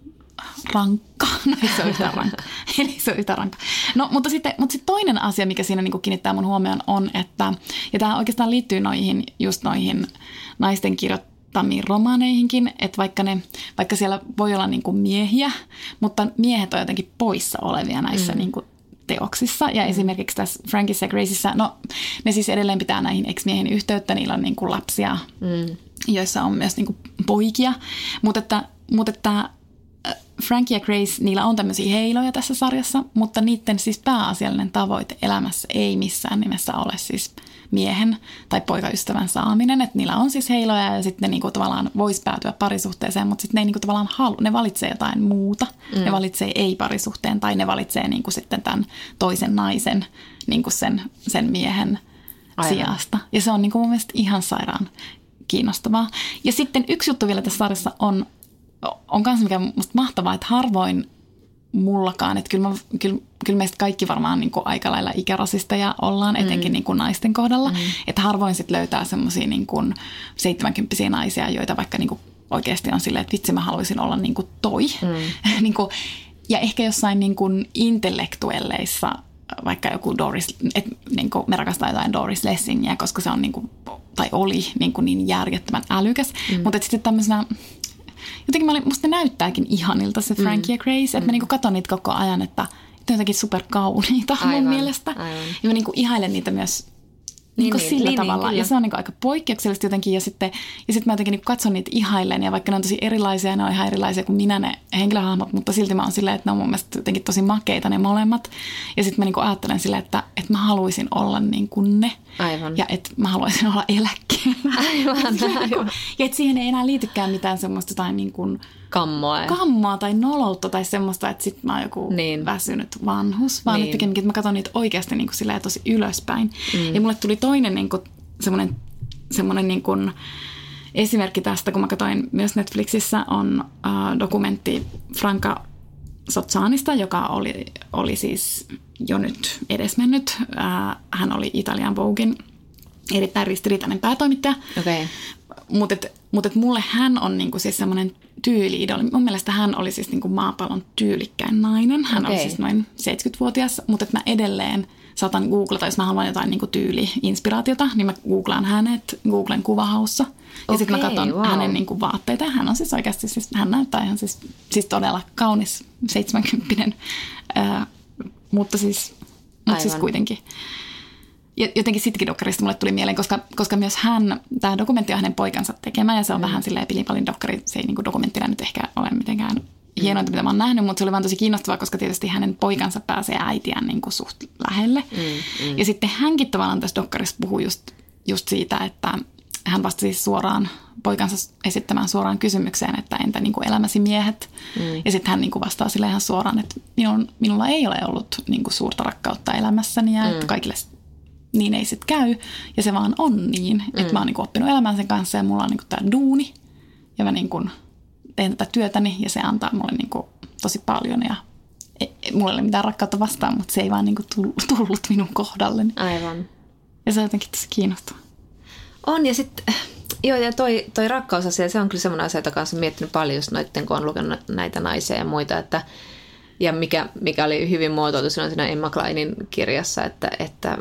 Rankka. No ei se ole yhtään rankka. Eli se on yhtään rankka. No, mutta sitten, mutta sitten toinen asia, mikä siinä niin kuin kiinnittää mun huomioon on, että, ja tämä oikeastaan liittyy noihin, just noihin naisten kirjoittamiin romaaneihinkin, että vaikka, ne, vaikka siellä voi olla niin kuin miehiä, mutta miehet on jotenkin poissa olevia näissä mm. niin kuin teoksissa. Ja mm. esimerkiksi tässä Frankissa ja Graceissa, no ne siis edelleen pitää näihin ex-miehiin yhteyttä, niillä on niin kuin lapsia, mm. joissa on myös niin kuin poikia, mutta että, mutta että Frankie ja Grace, niillä on tämmöisiä heiloja tässä sarjassa, mutta niiden siis pääasiallinen tavoite elämässä ei missään nimessä ole siis miehen tai poikaystävän saaminen. Että niillä on siis heiloja ja sitten ne niinku tavallaan vois päätyä parisuhteeseen, mutta sitten ne ei niinku tavallaan halu, ne valitsee jotain muuta. Mm. Ne valitsee ei-parisuhteen tai ne valitsee niinku sitten tämän toisen naisen niinku sen, sen miehen Aivan. sijasta. Ja se on niinku mun mielestä ihan sairaan kiinnostavaa. Ja sitten yksi juttu vielä tässä sarjassa on, on myös mikä musta mahtavaa, että harvoin mullakaan, että kyllä, mä, kyllä, kyllä meistä kaikki varmaan niin kuin aika lailla ikärasisteja ollaan, etenkin mm. niin kuin naisten kohdalla, mm. että harvoin sitten löytää semmoisia niin kuin seitsemänkymppisiä naisia, joita vaikka niin kuin oikeasti on silleen, että vitsi mä haluaisin olla niin kuin toi. Mm. niin kuin, ja ehkä jossain niin kuin intellektuelleissa, vaikka joku Doris, että niin kuin me rakastaa jotain Doris Lessingiä, koska se on niin kuin, tai oli niin, kuin niin järjettömän älykäs, mm. mutta sitten tämmöisenä jotenkin mä olin, musta ne näyttääkin ihanilta se Frankie mm. ja Grace, että mm. mä niinku katon niitä koko ajan, että ne on jotenkin superkauniita aivan, mun mielestä. Aivan. Ja mä niinku ihailen niitä myös niinku niin, sillä niin, tavalla. Niin, ja se on niinku aika poikkeuksellista jotenkin. Ja sitten, ja sitten mä jotenkin niinku katson niitä ihailen. Ja vaikka ne on tosi erilaisia, ne on ihan erilaisia kuin minä ne henkilöhahmot, mutta silti mä oon silleen, että ne on mun mielestä jotenkin tosi makeita ne molemmat. Ja sitten mä niinku ajattelen silleen, että, että mä haluaisin olla niin kuin ne. Aivan. Ja että mä haluaisin olla eläkkeellä. Aivan, aivan. Ja että siihen ei enää liitykään mitään semmoista tai niin kuin kammoa. kammoa tai noloutta tai semmoista, että sit mä oon joku niin. väsynyt vanhus, vaan niin. että mä katson niitä oikeasti niin kuin silleen tosi ylöspäin. Mm. Ja mulle tuli toinen niin kuin semmoinen, semmoinen niin kuin esimerkki tästä, kun mä katsoin myös Netflixissä on uh, dokumentti Franca Sozzanista, joka oli, oli siis jo nyt edesmennyt. Uh, hän oli Italian Voguein erittäin ristiriitainen päätoimittaja. Okay. Mutta mut mulle hän on niinku siis semmoinen tyyli-idoli. Mun mielestä hän oli siis niinku maapallon tyylikkäin nainen. Hän okay. oli siis noin seitsemänkymmentävuotias, mutta mä edelleen saatan googlata, jos mä haluan jotain niinku tyyli-inspiraatiota, niin mä googlaan hänet Googlen kuvahaussa. Ja okay, sitten mä katson wow. hänen niinku vaatteita. Hän on siis oikeasti, siis, hän näyttää ihan siis, siis todella kaunis seitsemänkymppinen, äh, mutta siis, mut siis kuitenkin. Ja jotenkin sittenkin dokkarista mulle tuli mieleen, koska, koska myös hän, tämä dokumentti on hänen poikansa tekemä ja se on mm. vähän silleen Pilipalin dokkari. Se ei niin kuin dokumenttina nyt ehkä ole mitenkään hienointa, mm. mitä mä oon nähnyt, mutta se oli vaan tosi kiinnostavaa, koska tietysti hänen poikansa pääsee äitiään niin kuin suht lähelle. Mm. Mm. Ja sitten hänkin tavallaan tässä dokkarissa puhuu just, just siitä, että hän vastasi suoraan poikansa esittämään suoraan kysymykseen, että entä niin kuin elämäsi miehet. Mm. Ja sitten hän niin kuin vastaa sille ihan suoraan, että minun, minulla ei ole ollut niin kuin suurta rakkautta elämässäni ja mm. että kaikille niin ei sit käy. Ja se vaan on niin, mm. että mä oon niinku oppinut elämään sen kanssa ja mulla on niinku tää duuni. Ja mä niinku teen tätä työtäni ja se antaa mulle niinku tosi paljon. Ja ei, mulla ei ole mitään rakkautta vastaan, mutta se ei vaan niinku tullut minun kohdalleni. Aivan. Ja se on jotenkin tosi kiinnostavaa. On ja sitten, joo ja toi, toi rakkausasia, se on kyllä semmoinen asia, jota kanssa miettinyt paljon just noitten, kun on lukenut näitä naisia ja muita, että ja mikä, mikä oli hyvin muotoiltu silloin siinä Emma Kleinin kirjassa, että, että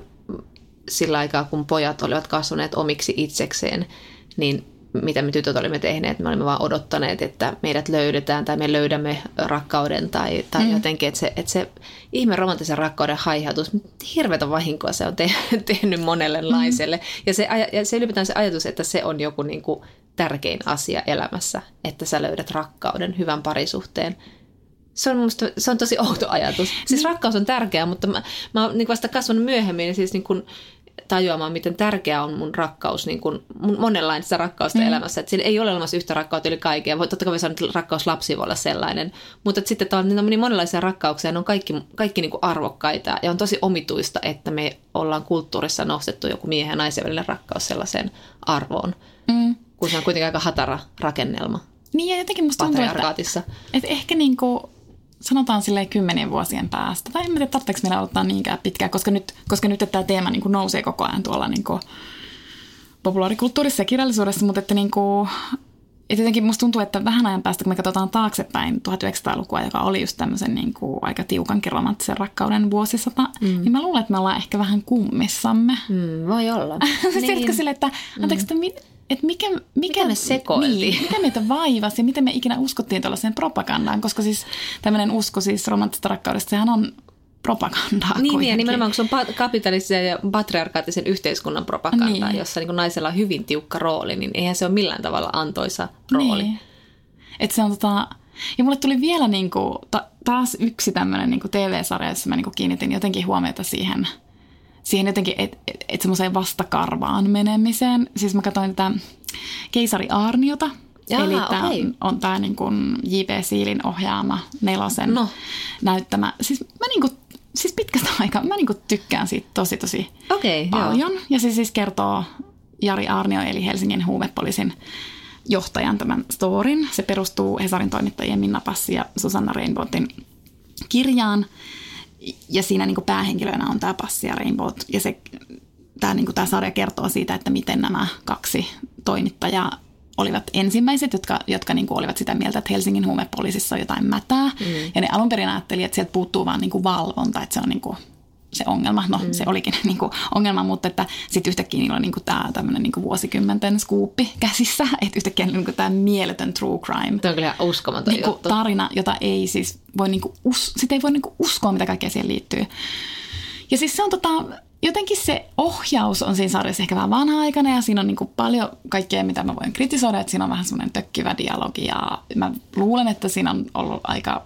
sillä aikaa, kun pojat olivat kasvaneet omiksi itsekseen, niin mitä me tytöt olimme tehneet, me olimme vaan odottaneet, että meidät löydetään tai me löydämme rakkauden tai, tai mm. jotenkin, että se, että se ihme romanttisen rakkauden haihautus, hirveätä vahinkoa se on te, tehnyt monelle mm. naiselle. Ja se, ja se ylipäätään se ajatus, että se on joku niin kuin tärkein asia elämässä, että sä löydät rakkauden, hyvän parisuhteen. Se on, musta, se on tosi outo ajatus. Siis rakkaus on tärkeää, mutta mä, mä oon niin vasta kasvanut myöhemmin ja siis niin kuin tajuamaan, miten tärkeää on mun rakkaus, niin kuin monenlaista rakkausta mm. elämässä. Että siinä ei ole olemassa yhtä rakkautta yli kaikkea. Totta kai voi sanoa, että rakkaus lapsi voi olla sellainen. Mutta sitten on niin monenlaisia rakkauksia, ne on kaikki, kaikki niin kuin arvokkaita. Ja on tosi omituista, että me ollaan kulttuurissa nostettu joku miehen ja naisen välinen rakkaus sellaiseen arvoon. Mm. Kun se on kuitenkin aika hatara rakennelma. Niin ja jotenkin musta tuntuu, että, että ehkä niin kuin sanotaan silleen kymmenien vuosien päästä. Tai en tiedä, tarvitseeko meillä odottaa niinkään pitkään, koska nyt, koska nyt tämä teema niin kuin nousee koko ajan tuolla niin kuin populaarikulttuurissa ja kirjallisuudessa, mutta että, niin kuin, että jotenkin musta tuntuu, että vähän ajan päästä, kun me katsotaan taaksepäin tuhatyhdeksänsataalukua, joka oli just tämmöisen niin kuin aika tiukankin romanttisen rakkauden vuosisata, mm. niin mä luulen, että me ollaan ehkä vähän kummissamme. Mm, voi olla. Tiedätkö sille, että anteeksi, että mit, Että mikä, mikä, mitä me sekoiltiin? Niin, mitä meitä vaivasi ja miten me ikinä uskottiin tällaiseen propagandaan, koska siis tämmöinen usko siis romanttista rakkaudesta, sehän on propagandaa. Niin, niin ja nimenomaan kun se on kapitalistisen ja patriarkaattisen yhteiskunnan propagandaa, niin. jossa niin naisella on hyvin tiukka rooli, niin eihän se ole millään tavalla antoisa rooli. Niin. Että se on tota, ja mulle tuli vielä niinku, ta, taas yksi tämmöinen niinku T V-sarja, jossa mä niinku kiinnitin jotenkin huomiota siihen, siihen jotenkin, että et, et semmoiseen vastakarvaan menemiseen. Siis mä katsoin tätä Keisari Aarniota. Jaa, eli tämä okay. on tämä niin kuin J P. Siilin ohjaama nelosen no. näyttämä. Siis mä niin kuin, siis pitkästä aikaa, mä niin kuin tykkään siitä tosi tosi okay, paljon. Joo. Ja se siis kertoo Jari Aarnio, eli Helsingin huumepoliisin johtajan tämän storin. Se perustuu Hesarin toimittajien Minna Passi ja Susanna Reinbodtin kirjaan. Ja siinä niin kuin päähenkilöinä on tämä Passi ja Reinbold. Ja se, tämä, niin kuin tämä sarja kertoo siitä, että miten nämä kaksi toimittajaa olivat ensimmäiset, jotka, jotka niin kuin olivat sitä mieltä, että Helsingin huumepoliisissa on jotain mätää. Mm. Ja ne alun perin ajatteli, että sieltä puuttuu vaan niin kuin valvonta, että se on niin kuin se ongelma. No mm. se olikin niin kuin ongelma, mutta että sitten yhtäkkiä niillä on niin kuin tämä tämmöinen niin kuin vuosikymmenten skuuppi käsissä. Että yhtäkkiä niin kuin tämä mieletön true crime. Tämä on kyllä uskomaton niin juttu. Tarina, jota ei siis voi, niin kuin us, sitä ei voi niin kuin uskoa, mitä kaikkea siihen liittyy. Ja siis se on tota... Jotenkin se ohjaus on siinä sarjassa ehkä vähän vanha-aikainen ja siinä on niin kuin paljon kaikkea, mitä mä voin kritisoida, että siinä on vähän semmoinen tökkivä dialogi ja mä luulen, että siinä on ollut aika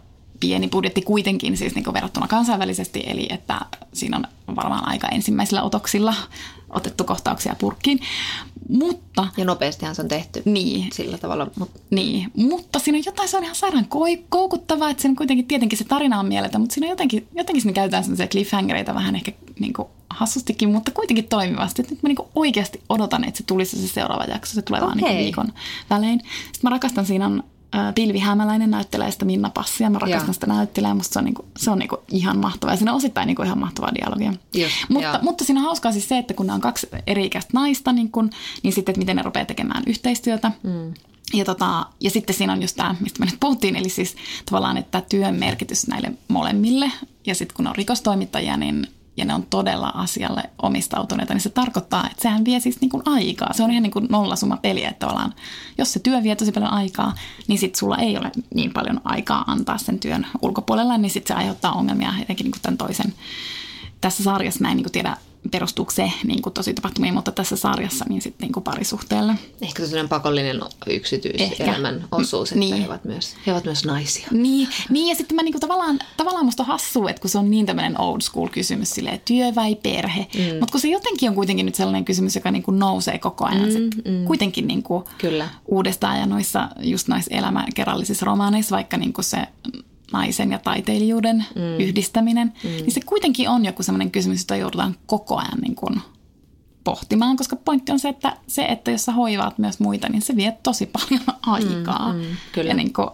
pieni budjetti kuitenkin siis niin kuin verrattuna kansainvälisesti, eli että siinä on varmaan aika ensimmäisillä otoksilla otettu kohtauksia purkkiin. Mutta, ja nopeastihan se on tehty niin, sillä tavalla. Mutta. Niin, mutta siinä on jotain, se on ihan sairaan koukuttavaa, että siinä kuitenkin tietenkin se tarina on mieletön, mutta siinä on jotenkin, jotenkin siinä käytetään sellaisia cliffhangereita vähän ehkä niin kuin hassustikin, mutta kuitenkin toimivasti. Että nyt mä niin kuin oikeasti odotan, että se tulisi se seuraava jakso, se tulee okay. vaan niin kuin viikon välein. Sitten mä rakastan, siinä on Pilvi Hämäläinen näyttelee sitä Minna Passia. Mä rakastan ja. sitä näyttelejä. Musta se on, niinku, se on niinku ihan mahtavaa. Ja siinä on osittain niinku ihan mahtavaa dialogia. Just, mutta, mutta siinä on hauskaa siis se, että kun ne on kaksi eri-ikäistä naista, niin, kun, niin sitten, että miten ne rupeaa tekemään yhteistyötä. Mm. Ja, tota, ja sitten siinä on just tämä, mistä me nyt puhuttiin, eli siis tavallaan, että työn merkitys näille molemmille. Ja sitten kun on rikostoimittajia, niin ja ne on todella asialle omistautuneita, niin se tarkoittaa, että sehän vie siis niin kuin aikaa. Se on ihan niin kuin nollasumma peliä, että tavallaan, jos se työ vie tosi paljon aikaa, niin sitten sulla ei ole niin paljon aikaa antaa sen työn ulkopuolella, niin sitten se aiheuttaa ongelmia etenkin niin kuin tämän toisen. Tässä sarjassa mä en niin kuin tiedä, perustuuko se niin kuin tosi tapahtumiin, mutta tässä sarjassa niin sitten niin kuin parisuhteelle. Ehkä sellainen pakollinen yksityiselämän osuus, että niin. he, ovat myös, he ovat myös naisia. Niin, niin ja sitten mä niin kuin tavallaan, tavallaan musta on hassua, että kun se on niin tämmöinen old school kysymys, silleen työ vai perhe, mm. mutta kun se jotenkin on kuitenkin nyt sellainen kysymys, joka niin kuin nousee koko ajan mm, mm. kuitenkin niin kuin Kyllä. uudestaan ja noissa, just noissa elämäkerrallisissa romaaneissa, vaikka niin kuin se naisen ja taiteilijuuden mm. yhdistäminen, mm. niin se kuitenkin on joku sellainen kysymys, jota joudutaan koko ajan niin kuin pohtimaan, koska pointti on se, että se, että jos sä hoivaat myös muita, niin se vie tosi paljon aikaa. Mm, mm, kyllä. Ja niin kuin,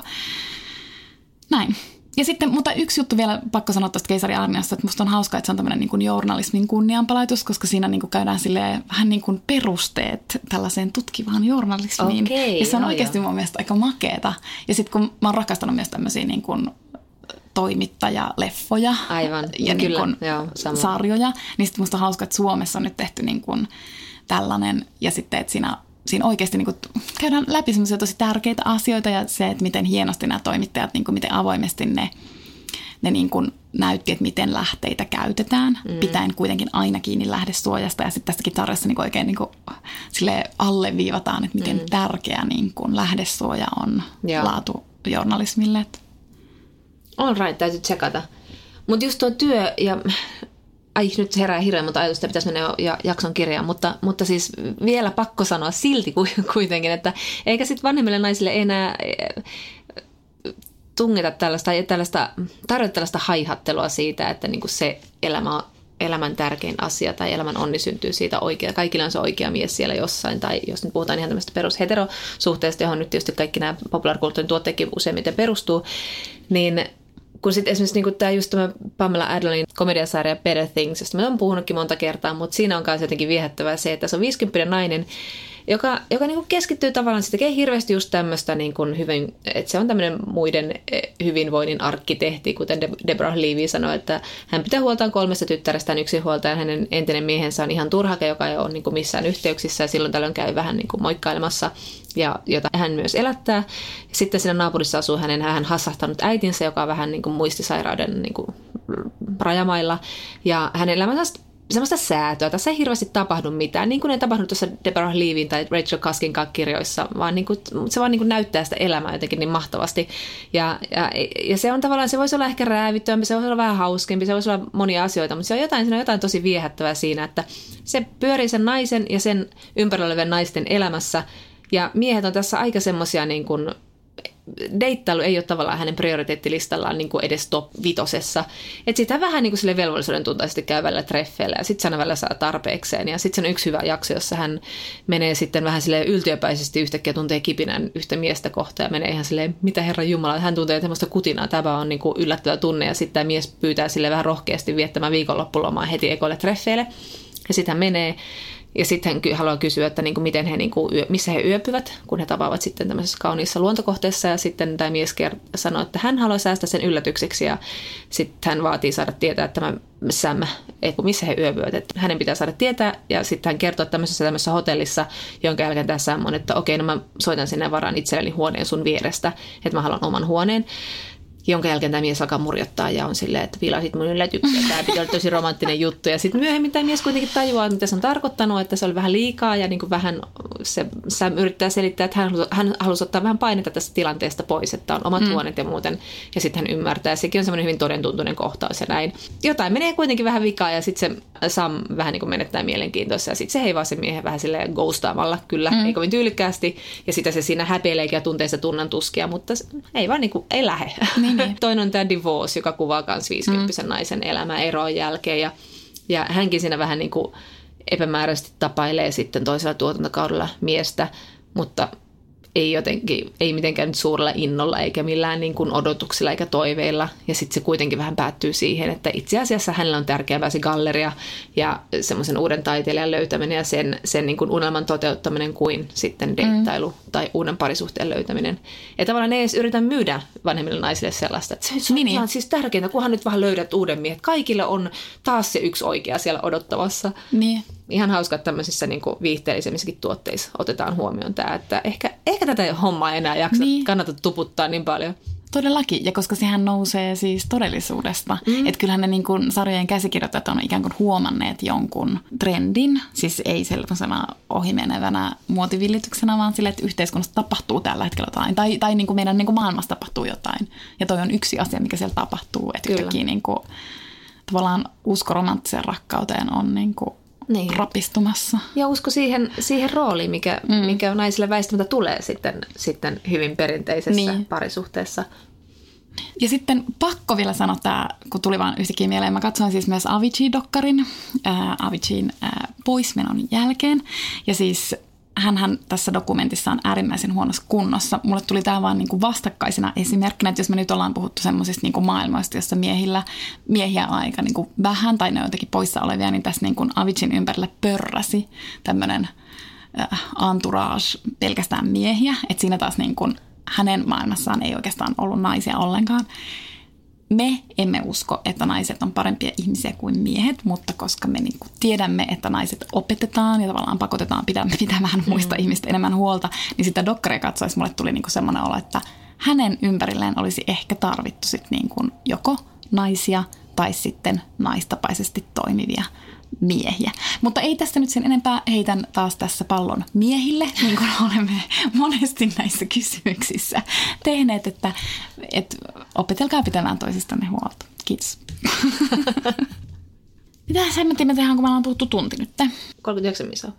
näin. Ja sitten, mutta yksi juttu vielä pakko sanoa tuosta Keisari Aarniasta, että musta on hauskaa, että se on tämmöinen niin kuin journalismin kunnianpalautus, koska siinä niin kuin käydään silleen vähän niin kuin perusteet tällaiseen tutkivaan journalismiin. Okay, ja se on no oikeasti jo. mun mielestä aika makeeta. Ja sitten kun mä oon rakastanut myös tämmöisiä niin kuin toimittajaleffoja Aivan. ja niin Kyllä, kuin joo, sarjoja, niin sitten musta on hauskaa, että Suomessa on nyt tehty niin kuin tällainen ja sitten, että siinä Siinä oikeasti niin kuin käydään läpi semmoisia tosi tärkeitä asioita ja se, että miten hienosti nämä toimittajat, niin kuin miten avoimesti ne, ne niin kuin näytti, että miten lähteitä käytetään, mm. pitäen kuitenkin aina kiinni lähdesuojasta. Ja sitten tässäkin tarjassa niin oikein niin kuin alleviivataan, että miten mm. tärkeä niin kuin lähdesuoja on Joo. laatujournalismille. All right, täytyy tsekata. Mutta just tuo työ ja... Ai, nyt herää hirveän monta ajatusta, pitäisi mennä jo jakson kirjaan, mutta, mutta siis vielä pakko sanoa silti kuitenkin, että eikä sitten vanhemmille naisille enää tungeta tällaista, tällaista tarjota tällaista haihattelua siitä, että niinku se elämä on elämän tärkein asia tai elämän onni syntyy siitä oikea. Kaikilla on se oikea mies siellä jossain, tai jos nyt puhutaan ihan tämmöistä perusheterosuhteesta, johon nyt tietysti kaikki nämä populaarikulttuurin tuotteetkin useimmiten perustuu, niin kun sitten esimerkiksi niin tämä just tämä Pamela Adlonin komediasarja Better Things, josta mä oon puhunutkin monta kertaa, mutta siinä on myös jotenkin viehättävää se, että se on viisikymppinen nainen, joka, joka niin kuin keskittyy tavallaan, se tekee hirveästi just tämmöistä, niin kuin hyvin, että se on tämmöinen muiden hyvinvoinnin arkkitehti, kuten Deborah Levy sanoi, että hän pitää huoltaan kolmesta tyttärestään yksinhuoltajan, hänen entinen miehensä on ihan turhake, joka ei ole niin kuin missään yhteyksissä ja silloin tällöin käy vähän niin kuin moikkailemassa, ja jota hän myös elättää. Ja sitten siinä naapurissa asuu hänen hän hassahtanut äitinsä, joka on vähän niin kuin muistisairauden niin kuin rajamailla, ja hänen elämänsä semmoista säätöä. Tässä ei hirveästi tapahdu mitään, niin kuin ei tapahdu tuossa Deborah Levyn tai Rachel Cuskin kirjoissa, vaan niin kuin, se vaan niin kuin näyttää sitä elämää jotenkin niin mahtavasti. Ja, ja, ja se on tavallaan, se voisi olla ehkä räävittömpi, se voisi olla vähän hauskempi, se voisi olla monia asioita, mutta se on jotain, siinä on jotain tosi viehättävää siinä, että se pyörii sen naisen ja sen ympärillä olevien naisten elämässä, ja miehet on tässä aika semmoisia niin kuin deittailu ei ole tavallaan hänen prioriteettilistallaan niin kuin edes top vitosessa. Että sitä vähän niin kuin sille velvollisuuden tuntaisesti käy välillä treffeillä ja sitten se aina välillä saa tarpeekseen. Ja sitten se on yksi hyvä jakso, jossa hän menee sitten vähän sille yltiöpäisesti yhtäkkiä tuntee kipinän yhtä miestä kohtaan ja menee ihan silleen, mitä herran jumala, hän tuntee tämmöistä kutinaa, tämä on niin kuin yllättävä tunne ja sitten tämä mies pyytää sille vähän rohkeasti viettämään viikonloppulomaa heti ekoille treffeille ja sitten hän menee. Ja sitten hän haluaa kysyä, että niin kuin miten he, niin kuin, missä he yöpyvät, kun he tapaavat sitten tämmöisessä kauniissa luontokohteessa. Ja sitten tämä mies sanoo, että hän haluaa säästää sen yllätykseksi. Ja sitten hän vaatii saada tietää, että tämä Sam, että missä he yöpyvät. Että hänen pitää saada tietää. Ja sitten hän kertoo tämmöisessä, tämmöisessä hotellissa, jonka jälkeen tämä Sam on, että okei, no mä soitan sinne varaan itselleni huoneen sun vierestä. Että mä haluan oman huoneen. Jonka jälkeen tämä mies alkaa murjottaa ja on silleen, että vilasit mun yllätyksiä. Tämä pitää olla tosi romanttinen juttu. Ja sitten myöhemmin tämä mies kuitenkin tajuaa, mitä se on tarkoittanut, että se oli vähän liikaa ja niin kuin vähän se Sam yrittää selittää, että hän, hän halusi ottaa vähän painetta tästä tilanteesta pois, että on omat mm. huoneet ja muuten. Ja sitten hän ymmärtää. Sekin on semmoinen hyvin todentuntuinen kohtaus ja näin. Jotain menee kuitenkin vähän vikaa ja sitten se Sam vähän niin kuin menettää mielenkiintoista. Ja sitten se heivaa sen miehen vähän silleen ghostaamalla, kyllä, mm. ei kovin tyylikkäästi. Ja sitä se siinä häpeileekin ja tuntee se tunnan tuskia, mutta ei vaan niin kuin, ei lähe. Niin, niin. Toinen on tämä Divorce, joka kuvaa myös viisikymppisen mm. naisen elämää eroon jälkeen. Ja, ja hänkin siinä vähän niin kuin epämääräisesti tapailee sitten toisella tuotantokaudella miestä, mutta ei jotenkin, ei mitenkään nyt suurella innolla eikä millään niin kuin odotuksilla eikä toiveilla. Ja sitten se kuitenkin vähän päättyy siihen, että itse asiassa hänellä on tärkeämpää se galleria ja semmoisen uuden taiteilijan löytäminen ja sen, sen niin kuin unelman toteuttaminen kuin sitten deittailu mm. tai uuden parisuhteen löytäminen. Ja tavallaan ei edes yritä myydä vanhemmille naisille sellaista, että se, se on niin, ihan siis tärkeintä, kunhan nyt vähän löydät uuden miehen. Kaikille on taas se yksi oikea siellä odottamassa. Niin. Ihan hauska, että tämmöisissä niin kuin viihteellisemmissäkin tuotteissa otetaan huomioon tämä, että ehkä, ehkä tätä hommaa ei enää jaksa, niin. kannata tuputtaa niin paljon. Todellakin, ja koska sehän nousee siis todellisuudesta. Mm. Että kyllähän ne niin kuin sarjojen käsikirjoittajat on ikään kuin huomanneet jonkun trendin, siis ei sellaisena ohimenevänä muotivillityksenä, vaan sille, että yhteiskunnassa tapahtuu tällä hetkellä jotain, tai, tai niin kuin meidän niin kuin maailmassa tapahtuu jotain. Ja toi on yksi asia, mikä siellä tapahtuu, että yhtäkkiä niin kuin, tavallaan usko romanttiseen rakkauteen on niin kuin niin. rapistumassa. Ja usko siihen, siihen rooliin, mikä, mm. mikä naisille väistämättä tulee sitten, sitten hyvin perinteisessä niin. parisuhteessa. Ja sitten pakko vielä sanoa tämä, kun tuli vaan yhtäkkiä mieleen. Mä katsoin siis myös Avicii-dokkarin ää, Aviciin ää, poismenon jälkeen. Ja siis hänhän tässä dokumentissa on äärimmäisen huonossa kunnossa. Mulle tuli tämä vaan niinku vastakkaisena esimerkkinä, että jos me nyt ollaan puhuttu semmoisista niinku maailmoista, jossa miehillä, miehiä on aika niinku vähän tai ne on jotenkin poissa olevia, niin tässä niinku Aviciin ympärillä pörräsi tämmöinen äh, entourage pelkästään miehiä. Että siinä taas niinku hänen maailmassaan ei oikeastaan ollut naisia ollenkaan. Me emme usko, että naiset on parempia ihmisiä kuin miehet, mutta koska me niinku tiedämme, että naiset opetetaan ja tavallaan pakotetaan pitämään muista mm. ihmistä enemmän huolta, niin sitä dokkaria katsoessa mulle tuli niinku semmoinen olo, että hänen ympärilleen olisi ehkä tarvittu sit niinku joko naisia tai sitten naistapaisesti toimivia miehiä. Mutta ei tästä nyt sen enempää, heitän taas tässä pallon miehille, niin kuin olemme monesti näissä kysymyksissä tehneet, että, että opetelkaa pitämään toisistanne huolta. Kiitos. Mitä semmoista me tehdään, kun me ollaan puhuttu tunti nyt? kolmekymmentäyhdeksän misaa.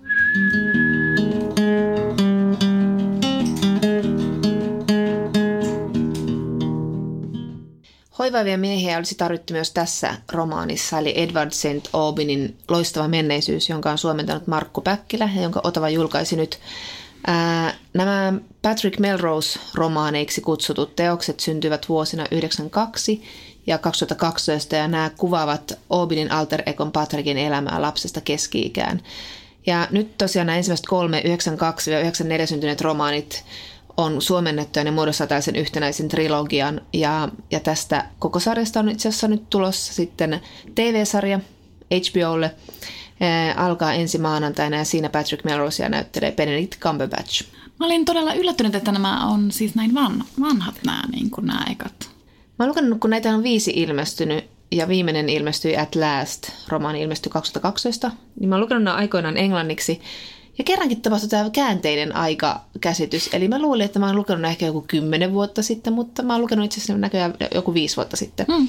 Hoivaavia miehiä olisi tarvittu myös tässä romaanissa, eli Edward Saint Aubinin Loistava menneisyys, jonka on suomentanut Markku Päkkilä ja jonka Otava julkaisi nyt. Ää, nämä Patrick Melrose-romaaneiksi kutsutut teokset syntyivät vuosina yhdeksänkymmentäkaksi ja kaksituhattakaksitoista ja nämä kuvaavat Aubinin alter egon Patrickin elämää lapsesta keski-ikään. Ja nyt tosiaan nämä ensimmäiset kolme yhdeksänkymmentäkaksi ja yhdeksänkymmentäneljä syntyneet romaanit on suomennettu ja ne muodostaa tällaisen yhtenäisen trilogian. Ja, ja tästä koko sarjasta on itse asiassa nyt tulossa sitten T V-sarja H B O:lle. Ää, alkaa ensi maanantaina ja siinä Patrick Melrosea näyttelee Benedict Cumberbatch. Mä olin todella yllättynyt, että nämä on siis näin van, vanhat nämä, niin kuin nämä ekat. Mä oon lukenut, kun näitä on viisi ilmestynyt ja viimeinen ilmestyi At Last, romaani ilmestyi kaksituhattakaksitoista, niin mä oon lukenut nämä aikoinaan englanniksi. Ja kerrankin tapahtui tämä käänteinen aikakäsitys. Eli mä luulin, että mä oon lukenut ehkä joku kymmenen vuotta sitten, mutta mä oon lukenut itse asiassa näköjään joku viisi vuotta sitten. Mm.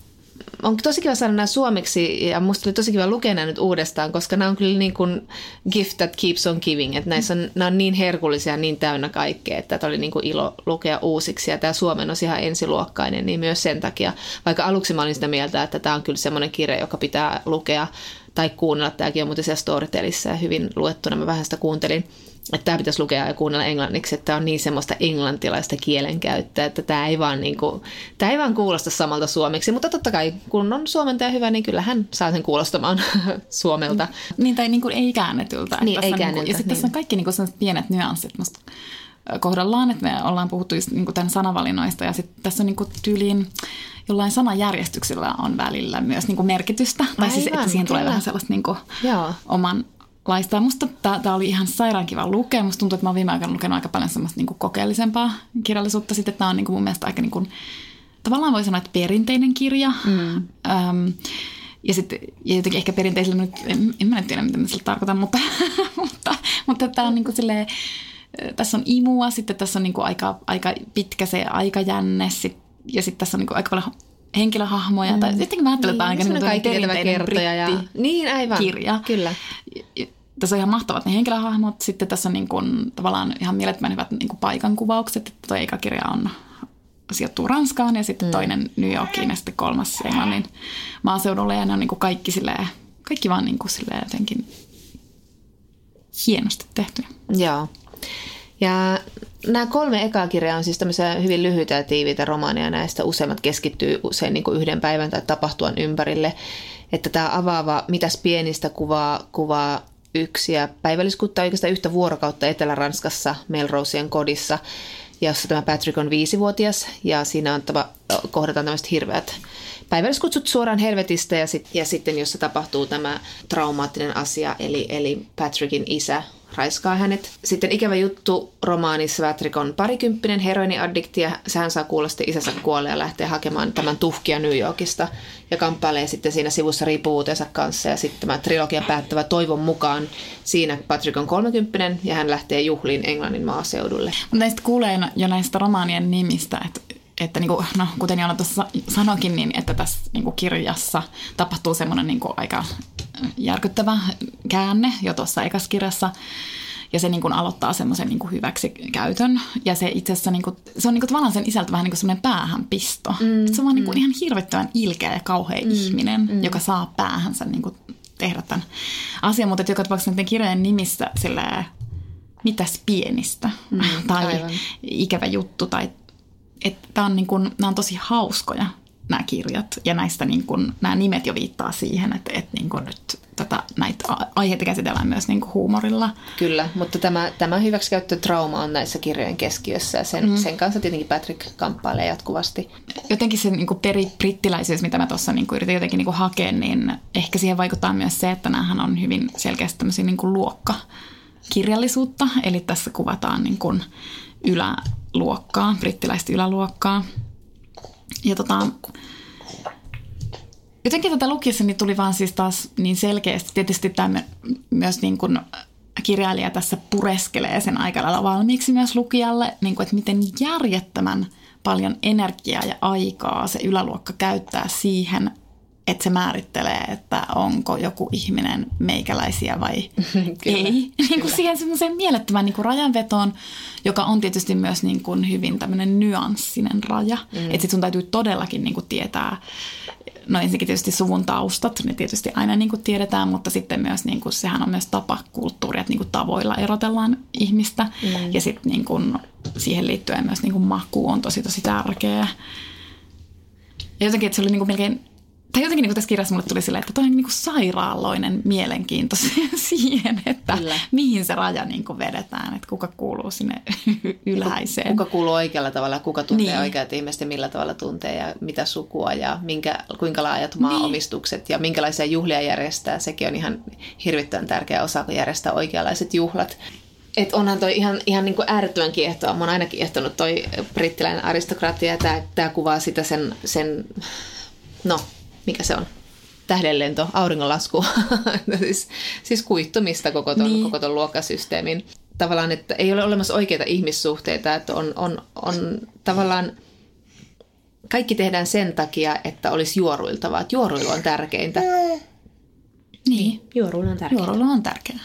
On tosi kiva saada nämä suomeksi ja musta oli tosi kiva lukea nämä nyt uudestaan, koska nämä on kyllä niin kuin gift that keeps on giving. Että näissä on, nämä on niin herkullisia, niin täynnä kaikkea, että tämä oli niin kuin ilo lukea uusiksi. Ja tämä Suomen on ihan ensiluokkainen, niin myös sen takia, vaikka aluksi mä olin sitä mieltä, että tämä on kyllä semmoinen kirja, joka pitää lukea tai kuunnella. Tämäkin on muuten siellä Storytelissä ja hyvin luettuna. Mä vähän sitä kuuntelin, että tämä pitäisi lukea ja kuunnella englanniksi, että tämä on niin semmoista englantilaista kielenkäyttöä, että tämä ei vaan, niin kuin, tämä ei vaan kuulosta samalta suomeksi. Mutta totta kai, kun on suomentaja hyvä, niin kyllä hän saa sen kuulostamaan suomelta. Niin, tai niin kuin ei käännetyltä. Niin, ei käännetyltä. Niin kuin, ja sitten niin. tässä on kaikki niin kuin sellaiset pienet nyanssit musta kohdallaan, että me ollaan puhuttu just niin kuin tämän sanavalinnoista ja sitten tässä on niin kuin tyyliin jollain sanajärjestyksellä on välillä myös niin kuin merkitystä. Tai siis, että siihen tulee vähän sellaista niin kuin oman laista. Musta tämä oli ihan sairaan kiva lukea. Musta tuntuu, että mä oon viime aikoina lukenut aika paljon semmoista niin kuin kokeellisempaa kirjallisuutta. Sitten tämä on niin kuin mun mielestä aika niin kuin, tavallaan voi sanoa, että perinteinen kirja. Mm. Öm, Ja sitten ja jotenkin ehkä perinteisellä nyt, en, en mä nyt tiedä, mitä mä sillä tarkoitan, mutta, mutta, mutta tämä on niin kuin silleen, tässä on imua, sitten tässä on niin kuin aika, aika pitkä se aikajänne, sit, ja sitten tässä on niin kuin aika paljon henkilöhahmoja. Mm. Tai jotenkin mä ajattelen, että niin, aika niin perinteinen ja niin, aivan. Kirja. Kyllä. Tässä on ihan mahtavat ne henkilöhahmot. Sitten tässä on niin kuin, tavallaan ihan mielettömän hyvät niin kuin paikankuvaukset. Että tuo eka kirja on sijoittuu Ranskaan ja sitten mm. toinen New Yorkiin ja sitten kolmas Englannin maaseudulle. Ja ne on niin kuin kaikki, silleen, kaikki vaan niin kuin silleen jotenkin hienosti tehtyjä. Joo. Ja nämä kolme ekaa kirjaa on siis tämmöisiä hyvin lyhyitä ja tiiviitä romaaneja. Näistä useimmat keskittyy usein niin kuin yhden päivän tai tapahtuan ympärille. Että tämä avaava Mitäs pienistä kuvaa, kuvaa yksiä päivälliskuutta oikeastaan yhtä vuorokautta Etelä-Ranskassa Melrosien kodissa, jossa tämä Patrick on viisivuotias ja siinä on tava, kohdataan tämmöiset hirveät päivälliskutsut suoraan helvetistä ja, sit, ja sitten jossa tapahtuu tämä traumaattinen asia eli, eli Patrickin isä raiskaa hänet. Sitten ikävä juttu romaanissa Patrick on parikymppinen heroiniaddikti ja hän saa kuulla sitten isänsä kuolee ja lähtee hakemaan tämän tuhkia New Yorkista ja kamppailee sitten siinä sivussa riippuvuutensa kanssa ja sitten tämä trilogia päättävä toivon mukaan siinä Patrick on kolmekymppinen ja hän lähtee juhliin Englannin maaseudulle. Näistä kuulee jo näistä romaanien nimistä, että että niin kuin, no, kuten Joona tuossa sanoikin, niin että tässä niin kuin kirjassa tapahtuu semmoinen niin kuin aika järkyttävä käänne jo tuossa ekassa kirjassa. Ja se niin kuin aloittaa semmoisen niin kuin hyväksikäytön. Ja se itse asiassa, niin kuin, se on niin kuin tavallaan sen isältä vähän niin kuin semmoinen päähänpisto. Mm, se on vaan mm. niin kuin ihan hirvittävän ilkeä ja kauhea mm, ihminen, mm. joka saa päähänsä niin kuin tehdä tämän asian. Mutta joka tapauksessa näiden kirjojen nimissä silleen, mitäs pienistä mm, tai aivan. Ikävä juttu tai että on niin kuin, nämä on tosi hauskoja nämä kirjat ja näistä niin kuin, nämä nimet jo viittaa siihen, että, että niin kuin nyt tätä, näitä aiheita käsitellään myös niin kuin huumorilla. Kyllä, mutta tämä, tämä hyväksikäyttötrauma on näissä kirjojen keskiössä ja sen, mm. sen kanssa tietenkin Patrick kamppailee jatkuvasti. Jotenkin se niin kuin peribrittiläisyys, mitä mä tuossa niin kuin yritin jotenkin niin kuin hakea, niin ehkä siihen vaikuttaa myös se, että näähän on hyvin selkeästi tämmöisiä niin kuin luokkakirjallisuutta, eli tässä kuvataan niin kuin yläluokkaa, brittiläistä yläluokkaa. Ja tota, jotenkin tätä lukiessani tuli vaan siis taas niin selkeästi. Tietysti tämä myös niin kuin kirjailija tässä pureskelee sen aika lailla valmiiksi myös lukijalle, niin kuin, että miten järjettömän paljon energiaa ja aikaa se yläluokka käyttää siihen, että se määrittelee, että onko joku ihminen meikäläisiä vai ei. Niin kuin siihen semmoiseen mielettömän niin kuin rajanvetoon, joka on tietysti myös niin kuin hyvin tämmöinen nyanssinen raja. Mm. Että sit sun täytyy todellakin niin kuin tietää, no ensinnäkin tietysti suvun taustat, ne tietysti aina niin kuin tiedetään, mutta sitten myös niin kuin, sehän on myös tapa kulttuuria, että niin kuin tavoilla erotellaan ihmistä. Mm. Ja sitten niin kuin siihen liittyen myös niin kuin maku on tosi tosi tärkeä. Ja jotenkin, että se oli niin kuin melkein tai jotenkin niin tässä kirjassa mulle tuli silleen, että toi on niin kuin sairaaloinen mielenkiinto siihen, että Kyllä. mihin se raja niin kuin vedetään, että kuka kuuluu sinne ylhäiseen. Kuka kuuluu oikealla tavalla, kuka tuntee niin. oikeat ihmiset ja millä tavalla tuntee ja mitä sukua ja minkä, kuinka laajat maaomistukset niin. ja minkälaisia juhlia järjestää. Sekin on ihan hirvittävän tärkeä osa, kun järjestää oikeanlaiset juhlat. Et onhan toi ihan, ihan niin kuin äärettömän kiehtoa. Mä oon aina kiehtonut toi brittiläinen aristokratia ja tää, tää kuvaa sitä sen, sen no... mikä se on? Tähdenlento, auringonlasku, siis, siis kuittumista koko ton, niin. koko ton luokkasysteemin. Tavallaan, että ei ole olemassa oikeita ihmissuhteita, että on, on, on tavallaan, kaikki tehdään sen takia, että olisi juoruiltavaa, että juoruilu on tärkeintä. Niin, juoruilu on tärkeää. Juoruilu on tärkeää.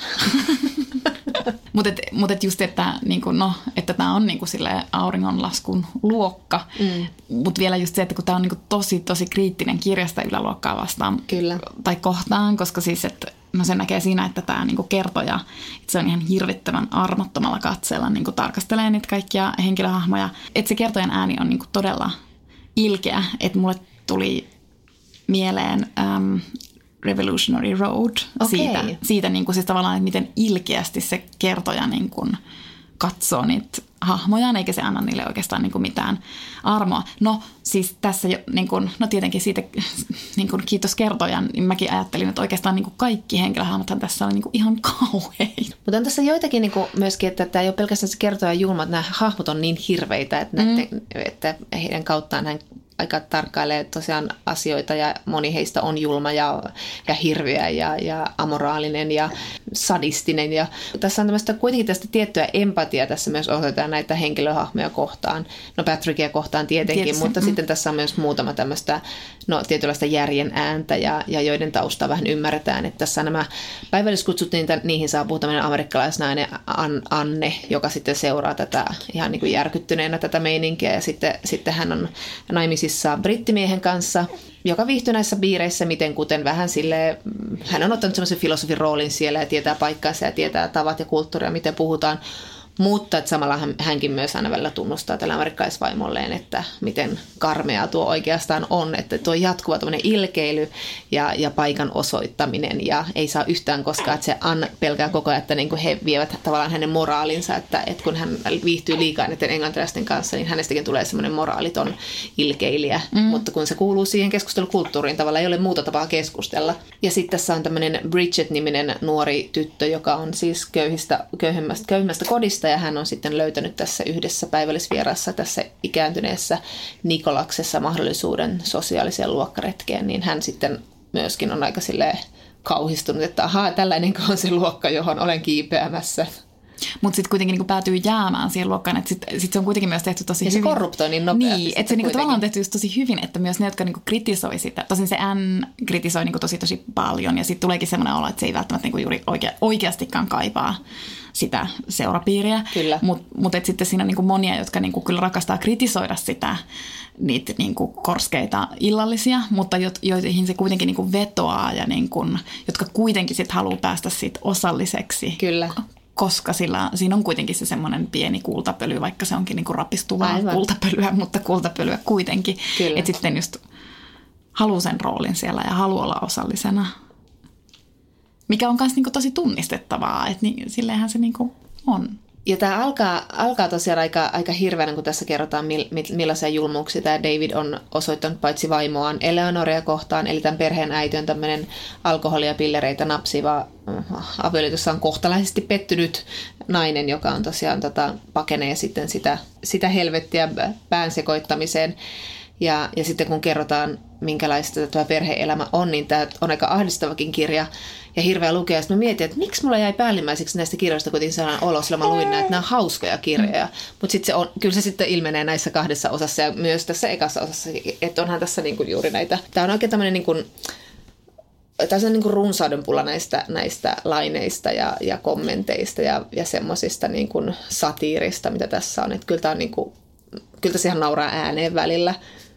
Mutta et, mut et just, että niinku, no, että tämä on niinku auringonlaskun luokka. Mm. Mutta vielä just se, että kun tämä on niinku tosi, tosi kriittinen kirjasta yläluokkaa vastaan Kyllä. tai kohtaan, koska siis, että no se näkee siinä, että tämä niinku kertoja, että se on ihan hirvittävän armottomalla katseella niinku tarkastelee niitä kaikkia henkilöhahmoja. Että se kertojan ääni on niinku todella ilkeä, että mulle tuli mieleen... Äm, Revolutionary Road, okay. siitä, siitä niin kuin siis tavallaan, että miten ilkeästi se kertoja niin kuin katsoo niitä hahmojaan, eikä se anna niille oikeastaan niin kuin mitään armoa. No siis tässä jo, niin kuin, no tietenkin siitä niin kuin kiitos kertojan, niin mäkin ajattelin, että oikeastaan niin kuin kaikki henkilöhahmothan tässä on niin kuin ihan kauheita. Mutta on tässä joitakin niin kuin myöskin, että tämä ei ole pelkästään se kertoja julma, että nämä hahmot on niin hirveitä, että, mm. näette, että heidän kauttaan hän aika tarkkailee tosiaan asioita ja moni heistä on julma ja, ja hirveä ja, ja amoraalinen ja sadistinen. Ja tässä on tämmöistä kuitenkin tästä tiettyä empatiaa tässä myös osoitetaan näitä henkilöhahmoja kohtaan. No Patrickia kohtaan tietenkin, Tietysti. mutta mm. sitten tässä on myös muutama tämmöistä no, tietynlaista järjen ääntä ja, ja joiden taustaa vähän ymmärretään. Että tässä nämä päivälliskutsut, niin niihin saapuu tämmöinen amerikkalaisnainen Anne, joka sitten seuraa tätä ihan niin kuin järkyttyneenä tätä meininkiä ja sitten, sitten hän on naimisissa brittimiehen kanssa, joka viihtyy näissä piireissä miten kuten vähän silleen, hän on ottanut semmoisen filosofin roolin siellä ja tietää paikkaansa ja tietää tavat ja kulttuuria, miten puhutaan. Mutta että samalla hänkin myös aina välillä tunnustaa tällä amerikkalaisvaimolleen, että miten karmea tuo oikeastaan on. Että tuo jatkuva tämmöinen ilkeily ja, ja paikan osoittaminen ja ei saa yhtään koskaan, että se Anne pelkää koko ajan, että niin kuin he vievät tavallaan hänen moraalinsa. Että, että kun hän viihtyy liikaa näiden englantilaisten kanssa, niin hänestäkin tulee semmoinen moraaliton ilkeilijä. Mm. Mutta kun se kuuluu siihen keskustelukulttuuriin, tavallaan ei ole muuta tapaa keskustella. Ja sitten tässä on tämmöinen Bridget-niminen nuori tyttö, joka on siis köyhistä, köyhemmästä, köyhemmästä kodista. Ja hän on sitten löytänyt tässä yhdessä päivällisvierassa tässä ikääntyneessä Nikolaksessa mahdollisuuden sosiaaliseen luokkaretkeen, niin hän sitten myöskin on aika silleen kauhistunut, että ahaa, tällainenko on se luokka, johon olen kiipeämässä. Mutta sitten kuitenkin niinku päätyy jäämään siihen luokkaan, että sitten sit se on kuitenkin myös tehty tosi ja hyvin. Ja se korruptoi niin nopeasti. Niin, että se niinku tavallaan on tehty just tosi hyvin, että myös ne, jotka niinku kritisoi sitä. Tosin se Anne kritisoi niinku tosi tosi paljon ja sitten tuleekin semmoinen olo, että se ei välttämättä niinku juuri oikea, oikeastikaan kaipaa sitä seurapiiriä. Mutta mut sitten siinä on niinku monia, jotka niinku kyllä rakastaa kritisoida sitä, niitä niinku korskeita illallisia, mutta joihin se kuitenkin niinku vetoaa ja niinku, jotka kuitenkin sitten haluaa päästä siitä osalliseksi. Kyllä. Koska sillä, siinä on kuitenkin se semmoinen pieni kultapöly, vaikka se onkin niinku rapistuvaa Aivan. kultapölyä, mutta kultapölyä kuitenkin. Että sitten just haluaa sen roolin siellä ja haluaa olla osallisena. Mikä on myös niinku tosi tunnistettavaa, että niin, silleenhän se niinku on. Ja tämä alkaa, alkaa tosiaan aika, aika hirveänä, kun tässä kerrotaan, millaisia julmuuksia tämä David on osoittanut paitsi vaimoaan Eleanoria kohtaan. Eli tämän perheen äiti on tämmöinen alkoholia ja pillereitä napsiva, avioliitossa on kohtalaisesti pettynyt nainen, joka on tosiaan tota, pakenee sitten sitä, sitä helvettiä pään sekoittamiseen. Ja, ja sitten kun kerrotaan, minkälaista tämä perhe-elämä on, niin tämä on aika ahdistavakin kirja ja hirveä lukea. Sitten mä mietin, että miksi mulla jäi päällimmäiseksi näistä kirjoista kuitenkin sellainen olo, sillä mä luin näitä, että nämä on hauskoja kirjoja. Mm. Mutta sitten se on, kyllä se sitten ilmenee näissä kahdessa osassa ja myös tässä ekassa osassa, että onhan tässä niinku juuri näitä. Tämä on oikein tämmöinen niinku, tässä on niinku runsaudenpulla näistä, näistä laineista ja, ja kommenteista ja, ja semmoisista niinku satiirista, mitä tässä on. Että kyllä tämä on niinku, kyllä tässä ihan nauraa ääneen välillä.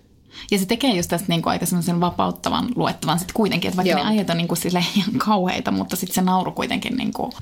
Ja se tekee just tästä niinku aika semmoisen vapauttavan luettavan sitten kuitenkin, että vaikka Joo. ne ajat on niinku ihan kauheita, mutta sitten se nauru kuitenkin niinku.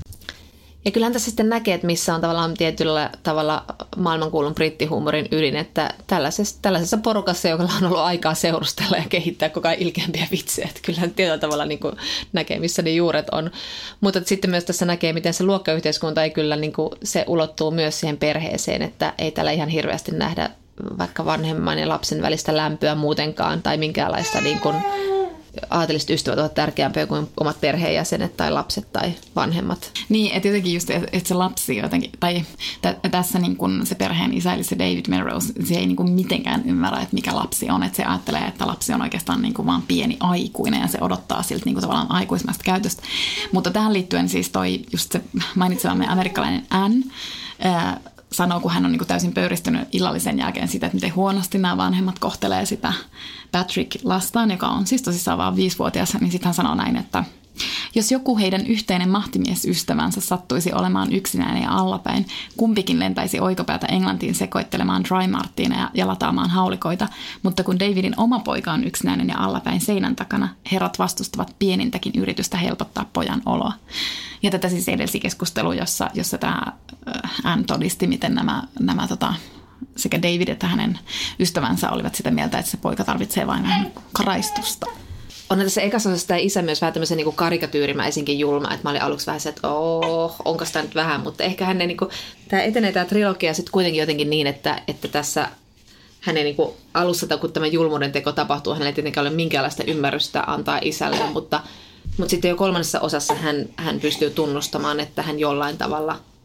Ja kyllähän tässä sitten näkee, että missä on tavallaan tietyllä tavalla maailmankuulun brittihuumorin ydin, että tällaisessa, tällaisessa porukassa, joka on ollut aikaa seurustella ja kehittää koko ajan ilkeämpiä vitsejä, että kyllähän tietyllä tavalla niin kuin näkee, missä ne juuret on. Mutta sitten myös tässä näkee, miten se luokkayhteiskunta ei kyllä, niin kuin, se ulottuu myös siihen perheeseen, että ei täällä ihan hirveästi nähdä vaikka vanhemman ja lapsen välistä lämpöä muutenkaan tai minkäänlaista niin kuin aateliset ystävät ovat tärkeämpiä kuin omat perheenjäsenet tai lapset tai vanhemmat. Niin, että jotenkin just, että se lapsi jotenkin, tai t- tässä niin kuin se perheen isä, eli se David Melrose, se ei niin kuin mitenkään ymmärrä, että mikä lapsi on. Että se ajattelee, että lapsi on oikeastaan niin kuin vaan pieni aikuinen ja se odottaa siltä niin kuin tavallaan aikuismästä käytöstä. Mutta tähän liittyen siis toi just se mainitsemamme amerikkalainen Anne, ää, sanoo, kun hän on niin kuin täysin pöyristynyt illallisen jälkeen sitä, että miten huonosti nämä vanhemmat kohtelee sitä Patrick-lastaan, joka on siis tosissaan vaan viisivuotias, niin sitten hän sanoo näin, että jos joku heidän yhteinen mahtimiesystävänsä sattuisi olemaan yksinäinen ja allapäin, kumpikin lentäisi oikopäätä Englantiin sekoittelemaan dry martineja ja lataamaan haulikoita, mutta kun Davidin oma poika on yksinäinen ja allapäin seinän takana, herrat vastustavat pienintäkin yritystä helpottaa pojan oloa. Ja tätä siis edelsi keskustelu, jossa, jossa tämä Anne todisti, miten nämä, nämä tota, sekä David että hänen ystävänsä olivat sitä mieltä, että se poika tarvitsee vain vähän karaistusta. Onhan tässä ekassa osassa tämä isä myös vähän tämmöisen niin karikatyyrimäisinkin julma, että mä olin aluksi vähän se, että oh, onko tämä nyt vähän, mutta ehkä hänen, niin kuin, tämä etenee tämä trilogia sitten kuitenkin jotenkin niin, että, että tässä hänen niin kuin alussa, kun tämä julmuuden teko tapahtuu, hänellä ei tietenkään ole minkäänlaista ymmärrystä antaa isälle, mutta, mutta sitten jo kolmannessa osassa hän, hän pystyy tunnustamaan, että hän jollain tavalla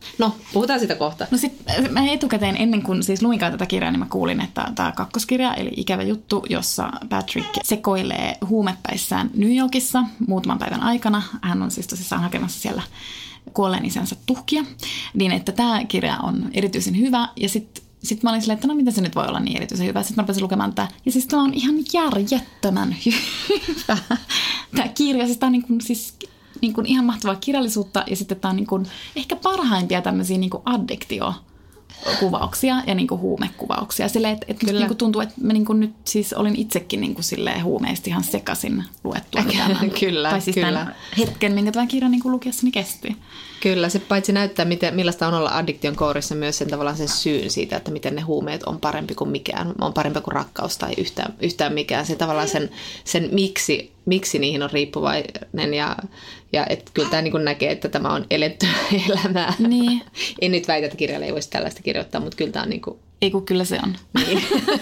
No, puhutaan sitä kohta. No sit mä etukäteen ennen kuin siis luinkaan tätä kirjaa, niin mä kuulin, että tämä kakkoskirja, eli Ikävä juttu, jossa Patrick sekoilee huumepäissään New Yorkissa muutaman päivän aikana. Hän on siis tosissaan hakemassa siellä kuolleen isänsä tuhkia. Niin että tämä kirja on erityisen hyvä. Ja sitten sit mä olin silleen, että no mitä se nyt voi olla niin erityisen hyvä. Sitten mä rupesin lukemaan tätä. Ja siis tämä on ihan järjettömän hyvä. Tämä kirja, siis tämä on niin kuin, siis... Niin kuin ihan mahtavaa kirjallisuutta ja sitten tämä on niin kuin ehkä parhaimpia tämmöisiä niin kuin addiktiokuvauksia ja niin kuin huumekuvauksia. Silleen, että, että niin kuin tuntuu, että mä niin kuin nyt siis olin itsekin niin kuin silleen huumeista ihan sekaisin luettua. Kyllä, tai siis kyllä. tämän hetken, minkä tämän kirjan niin kuin lukiessani kesti. Kyllä, se paitsi näyttää, miten, millaista on olla addiktion kourissa, myös sen tavallaan sen syyn siitä, että miten ne huumeet on parempi kuin mikään, on parempi kuin rakkaus tai yhtään, yhtään mikään. Se tavallaan sen, sen miksi, miksi niihin on riippuvainen ja, ja että kyllä tämä niin kuin näkee, että tämä on eletty elämää. Niin. En nyt väitä, että kirjalle ei voisi tällaista kirjoittaa, mutta kyllä tämä on niin kuin... Ei kun kyllä se on. Niin.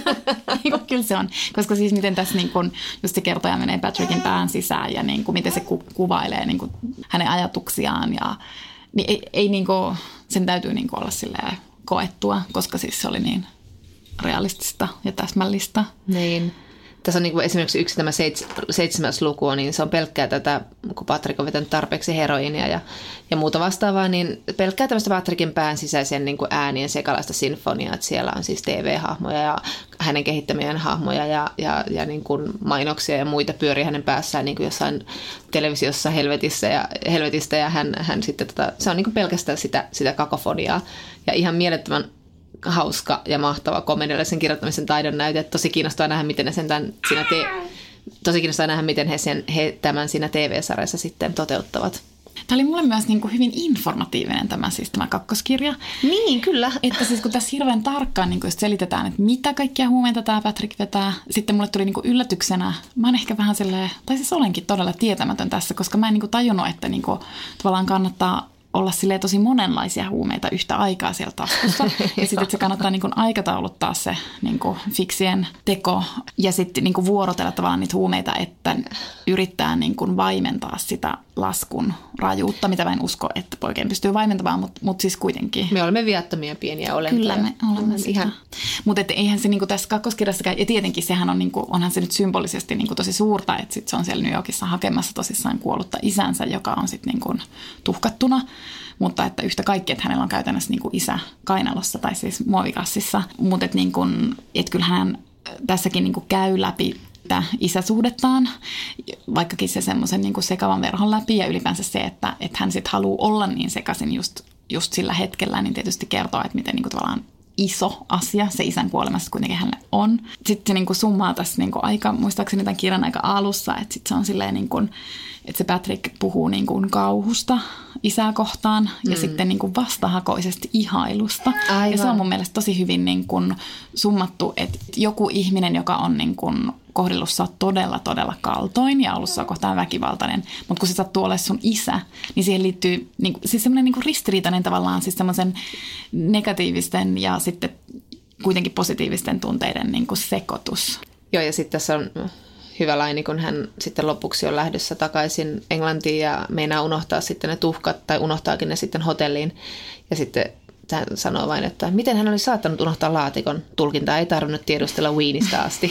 Ei kun kyllä se on. Koska siis miten tässä niin kun, just se kertoja menee Patrickin pään sisään ja niin kun, miten se ku, kuvailee niin kun, hänen ajatuksiaan. Ja, niin ei, ei niin kun, sen täytyy niin kun olla silleen koettua, koska siis se oli niin realistista ja täsmällistä. Niin. Tässä on niin kuin esimerkiksi yksi tämä seits, seitsemäs luku, niin se on pelkkää tätä, kun Patrick on vetänyt tarpeeksi heroinia ja, ja muuta vastaavaa, niin pelkkää tämmöistä Patrickin pään sisäisen niin kuin äänien sekalaista sinfoniaa, että siellä on siis T V-hahmoja ja hänen kehittämien hahmoja ja, ja, ja niin kuin mainoksia ja muita pyörii hänen päässään niin kuin jossain televisiossa helvetissä ja, helvetistä ja hän, hän sitten, tota, se on niin kuin pelkästään sitä, sitä kakofoniaa ja ihan mielettömän hauska ja mahtava komediallisen kirjoittamisen taidon näyte. Tosi kiinnostaa nähdä, miten ne sen tämän siinä te- tosi kiinnostaa nähdä, miten he, sen, he tämän siinä T V-sarjassa sitten toteuttavat. Tämä oli mulle myös niin kuin hyvin informatiivinen tämä, siis tämä kakkoskirja. Niin, kyllä. Että siis kun tässä hirveän tarkkaan niin kuin just selitetään, että mitä kaikkia huumeita tämä Patrick vetää. Sitten mulle tuli niin kuin yllätyksenä, mä oon ehkä vähän silleen, tai siis olenkin todella tietämätön tässä, koska mä en niin kuin tajunnut, että niin kuin tavallaan kannattaa olla silleen tosi monenlaisia huumeita yhtä aikaa siellä taskussa. Ja sitten se kannattaa niin kuin aikatauluttaa se niin kuin fiksien teko ja sitten niin kuin vuorotella tavallaan niitä huumeita, että yrittää niin kuin vaimentaa sitä laskun rajuutta, mitä mä en usko, että poikien pystyy vaimentamaan, mutta mut siis kuitenkin. Me olemme viattomia pieniä olentoja. Kyllä me olemme sitä. Ihan. Mutta eihän se niinku tässä kakkoskirjassakaan, ja tietenkin sehän on, niinku, onhan se nyt symbolisesti niinku tosi suurta, että sit se on siellä New Yorkissa hakemassa tosissaan kuollutta isänsä, joka on sitten niinku tuhkattuna, mutta että yhtä kaikki, että hänellä on käytännössä niinku isä kainalossa tai siis muovikassissa, mutta että niinku, et kyllähän hän tässäkin niinku käy läpi isäsuhdettaan, vaikkakin se semmoisen niin kuin sekavan verhon läpi ja ylipäänsä se, että, että hän sitten haluaa olla niin sekaisin just, just sillä hetkellä, niin tietysti kertoo, että miten niin kuin tavallaan iso asia se isän kuolemassa kuitenkin hänelle on. Sitten se niin kuin summaa tässä niin kuin aika, muistaakseni tämän kirjan aika alussa, että sitten se on silleen niin kuin, että se Patrick puhuu niin kuin kauhusta isää kohtaan ja mm. sitten niin kuin vastahakoisesti ihailusta. Aivan. Ja se on mun mielestä tosi hyvin niin kuin summattu, että joku ihminen, joka on niin kuin kohdellut sä todella, todella kaltoin ja ollut sua kohtaan väkivaltainen, mutta kun se sattuu olemaan sun isä, niin siihen liittyy niin kuin, siis semmoinen niin kuin ristiriitainen tavallaan, siis semmoisen negatiivisten ja sitten kuitenkin positiivisten tunteiden niin kuin sekoitus. Joo, ja sitten tässä on hyvä laini, kun hän sitten lopuksi on lähdössä takaisin Englantiin ja meinaa unohtaa sitten ne tuhkat, tai unohtaakin ne sitten hotelliin. Ja sitten hän sanoo vain, että miten hän oli saattanut unohtaa laatikon. Tulkintaa ei tarvinnut tiedustella Weenistä asti.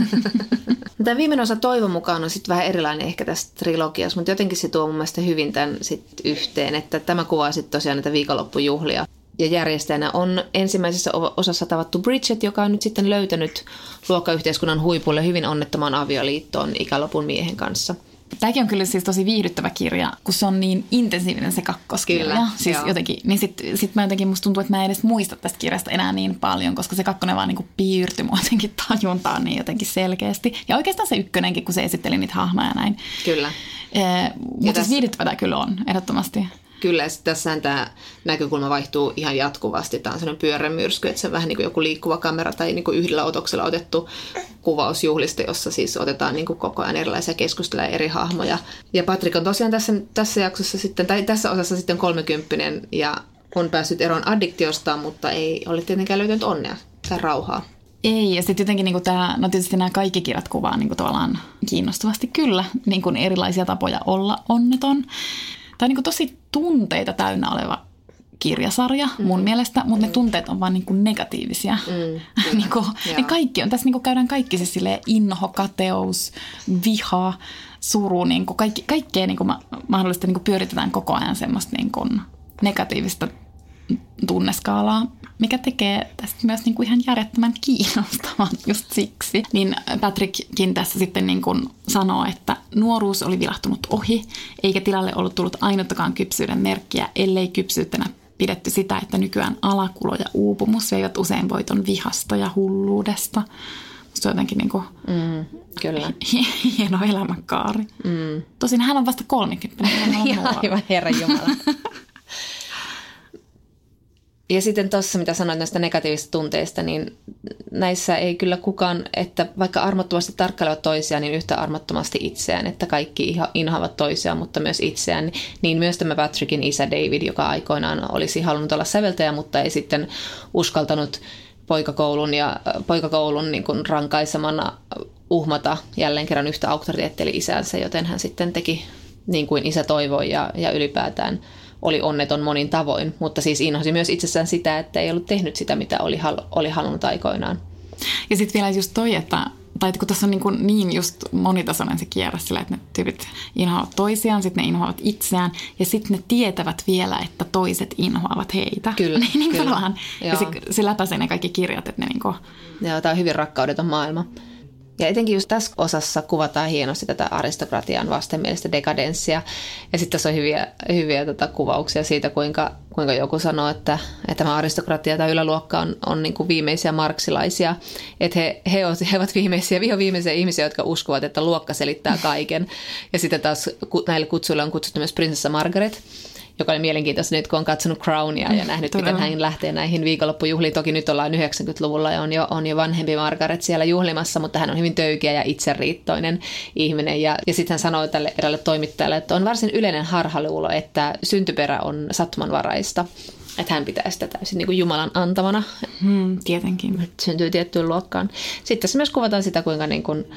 Tämä viimeinen osa toivon mukaan on sitten vähän erilainen ehkä tästä trilogiassa, mutta jotenkin se tuo mun mielestä hyvin tämän sitten yhteen, että tämä kuvaa sitten tosiaan näitä viikonloppujuhlia. Ja järjestäjänä on ensimmäisessä osassa tavattu Bridget, joka on nyt sitten löytänyt luokkayhteiskunnan huipulle hyvin onnettoman avioliittoon ikälopun miehen kanssa. Tämäkin on kyllä siis tosi viihdyttävä kirja, kun se on niin intensiivinen se kakkoskirja. Kyllä, siis joo. jotenkin, niin sitten sit mä jotenkin musta tuntuu, että mä en edes muista tästä kirjasta enää niin paljon, koska se kakkonen vaan niin kuin piirtyi mua jotenkin tajuntaan niin jotenkin selkeästi. Ja oikeastaan se ykkönenkin, kun se esitteli niitä hahmoja näin. Kyllä. Eh, mutta tässä... siis viihdyttävä tämä kyllä on, ehdottomasti. Kyllä, ja tässähän tämä näkökulma vaihtuu ihan jatkuvasti. Tämä on sellainen pyörämyrsky, että se on vähän niin kuin joku liikkuva kamera tai niin kuin yhdellä otoksella otettu kuvaus juhlista, jossa siis otetaan niin kuin koko ajan erilaisia keskusteluja eri hahmoja. Ja Patrick on tosiaan tässä, tässä jaksossa sitten, tai tässä osassa sitten kolmekymppinen ja on päässyt eroon addiktiostaan, mutta ei ole tietenkään löytänyt onnea tai rauhaa. Ei, ja sitten jotenkin niin tämä, no tietysti nämä kaikki kirjat kuvaa niin kuin tavallaan kiinnostavasti kyllä niin kuin erilaisia tapoja olla onneton. Tämä on niin kuin tosi tunteita täynnä oleva kirjasarja mun mm. mielestä, mutta mm. ne tunteet on vaan niin kuin negatiivisia. Mm. niin kuin, ne kaikki on, tässä niin kuin käydään kaikki se silleen inho, kateus, viha, suru, niin kuin kaikki, kaikkea niin kuin mahdollisesti niin kuin pyöritetään koko ajan semmoista niin kuin negatiivista tunneskaalaa, mikä tekee tästä myös niin kuin ihan järjettömän kiinnostavan just siksi. Niin Patrickkin tässä sitten niin kuin sanoo, että nuoruus oli vilahtunut ohi, eikä tilalle ollut tullut ainuttakaan kypsyyden merkkiä, ellei kypsyytenä pidetty sitä, että nykyään alakulo ja uupumus veivät usein voiton vihasta ja hulluudesta. Se on jotenkin niin kuin mm, kyllä. hieno elämänkaari. Mm. Tosin hän on vasta kolmekymmentä. Aivan herranjumala. Ja sitten tuossa, mitä sanoit näistä negatiivisista tunteista, niin näissä ei kyllä kukaan, että vaikka armottomasti tarkkailevat toisiaan, niin yhtä armottomasti itseään, että kaikki inhoavat toisiaan, mutta myös itseään. Niin myös tämä Patrickin isä David, joka aikoinaan olisi halunnut olla säveltäjä, mutta ei sitten uskaltanut poikakoulun ja poikakoulun niin kuin rankaisemana uhmata jälleen kerran yhtä auktoriteettia eli isänsä, joten hän sitten teki niin kuin isä toivoi ja, ja ylipäätään oli onneton monin tavoin, mutta siis inhosi myös itsessään sitä, että ei ollut tehnyt sitä, mitä oli, oli halunnut aikoinaan. Ja sitten vielä just toi, että tai kun tässä on niin, kuin niin just monitasoinen se kierros sillä, että ne tyypit inhoavat toisiaan, sitten ne inhoavat itseään ja sitten ne tietävät vielä, että toiset inhoavat heitä. Kyllä, niin, kyllä. Ja se, se läpäisee ne kaikki kirjat, että ne niin kuin... Joo, tämä on hyvin rakkaudeton maailma. Ja etenkin just tässä osassa kuvataan hienosti tätä aristokratian vastenmielistä dekadenssia. Ja sitten tässä on hyviä, hyviä tota kuvauksia siitä, kuinka, kuinka joku sanoo, että, että tämä aristokratia tai yläluokka on, on niin kuin viimeisiä marksilaisia. Että he, he, ovat, he ovat viimeisiä, vihoviimeisiä ihmisiä, jotka uskovat, että luokka selittää kaiken. Ja sitten taas näille kutsuille on kutsuttu myös prinsessa Margaret, joka oli mielenkiintoista nyt, kun on katsonut Crownia ja nähnyt, Todella. miten hän lähtee näihin viikonloppujuhliin. Toki nyt ollaan yhdeksänkymmentäluvulla ja on jo, on jo vanhempi Margaret siellä juhlimassa, mutta hän on hyvin töykeä ja itseriittoinen ihminen. Ja, ja sitten hän sanoi tälle erälle toimittajalle, että on varsin yleinen harhaluulo, että syntyperä on sattumanvaraista. Että hän pitää sitä täysin niin kuin Jumalan antamana. Hmm, tietenkin. Syntyy tiettyyn luokkaan. Sitten tässä myös kuvataan sitä, kuinka niin kuin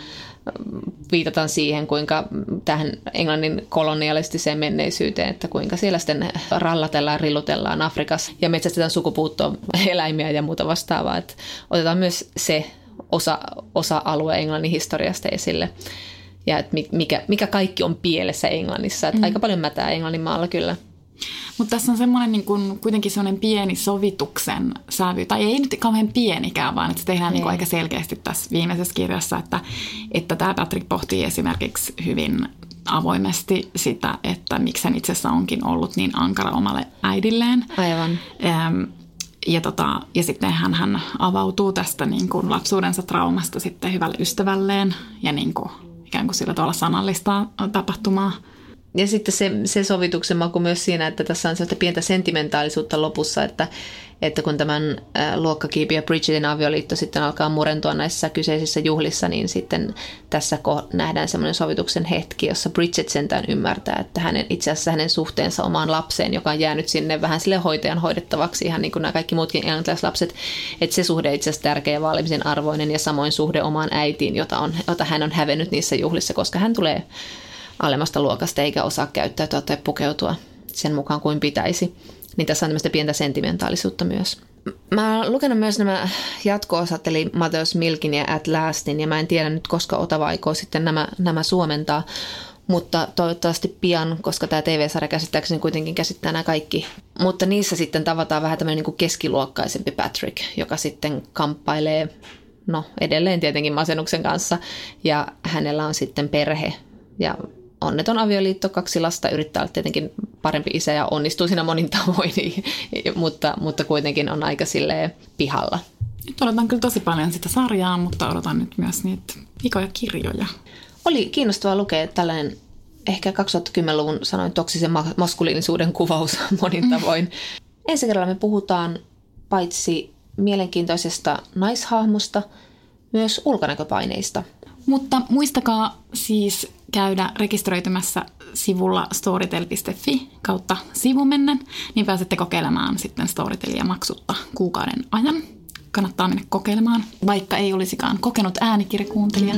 viitataan siihen, kuinka tähän Englannin kolonialistiseen menneisyyteen, että kuinka siellä sitten rallatellaan, rillutellaan Afrikassa ja metsästetään sukupuuttoon eläimiä ja muuta vastaavaa. Että otetaan myös se osa, osa-alue Englannin historiasta esille ja että mikä, mikä kaikki on pielessä Englannissa. Että mm. aika paljon mätää Englannin maalla kyllä. Mutta tässä on semmoinen niin kuin, kuitenkin semmoinen pieni sovituksen sävy, tai ei nyt kauhean pienikään, vaan että se tehdään niin kuin aika selkeästi tässä viimeisessä kirjassa, että, että tämä Patrick pohtii esimerkiksi hyvin avoimesti sitä, että miksi hän itse asiassa onkin ollut niin ankara omalle äidilleen. Aivan. Ähm, ja, tota, ja sitten hän, hän avautuu tästä niin kuin lapsuudensa traumasta sitten hyvälle ystävälleen ja niin kuin, ikään kuin sillä tavalla sanallistaa tapahtumaa. Ja sitten se, se sovituksen maku myös siinä, että tässä on sellaista pientä sentimentaalisuutta lopussa, että, että kun tämän luokkakiipiä Bridgetin avioliitto sitten alkaa murentua näissä kyseisissä juhlissa, niin sitten tässä nähdään semmoinen sovituksen hetki, jossa Bridget sentään ymmärtää, että hänen, itse asiassa hänen suhteensa omaan lapseen, joka on jäänyt sinne vähän sille hoitajan hoidettavaksi, ihan niin kuin nämä kaikki muutkin englantilaislapset, että se suhde itse asiassa tärkeä ja vaalimisen arvoinen ja samoin suhde omaan äitiin, jota, on, jota hän on hävennyt niissä juhlissa, koska hän tulee alemmasta luokasta eikä osaa käyttäytyä tai pukeutua sen mukaan kuin pitäisi. Niin tässä on tämmöistä pientä sentimentaalisuutta myös. Mä oon lukenut myös nämä jatko-osat, eli Mother's Milkin ja At Lastin, ja mä en tiedä nyt, koska Otava aikoo sitten nämä, nämä suomentaa, mutta toivottavasti pian, koska tämä T V-sarja käsittääkseni kuitenkin käsittää nämä kaikki. Mutta niissä sitten tavataan vähän tämmöinen niin kuin keskiluokkaisempi Patrick, joka sitten kamppailee, no edelleen tietenkin masennuksen kanssa, ja hänellä on sitten perhe ja onneton avioliitto, kaksi lasta, yrittää olla tietenkin parempi isä ja onnistuu siinä monin tavoin, mutta, mutta kuitenkin on aika silleen pihalla. Nyt odotan kyllä tosi paljon sitä sarjaa, mutta odotan nyt myös niitä ikoja kirjoja. Oli kiinnostavaa lukea tällainen ehkä kaksituhattakymmenluvun sanoin toksisen maskuliinisuuden kuvaus monin tavoin. Mm. Ensi kerralla me puhutaan paitsi mielenkiintoisesta naishahmosta, myös ulkonäköpaineista. Mutta muistakaa siis käydä rekisteröitymässä sivulla storytel piste fi kautta sivumennen, niin pääsette kokeilemaan sitten Storytelia maksutta kuukauden ajan. Kannattaa mennä kokeilemaan, vaikka ei olisikaan kokenut äänikirjakuuntelija.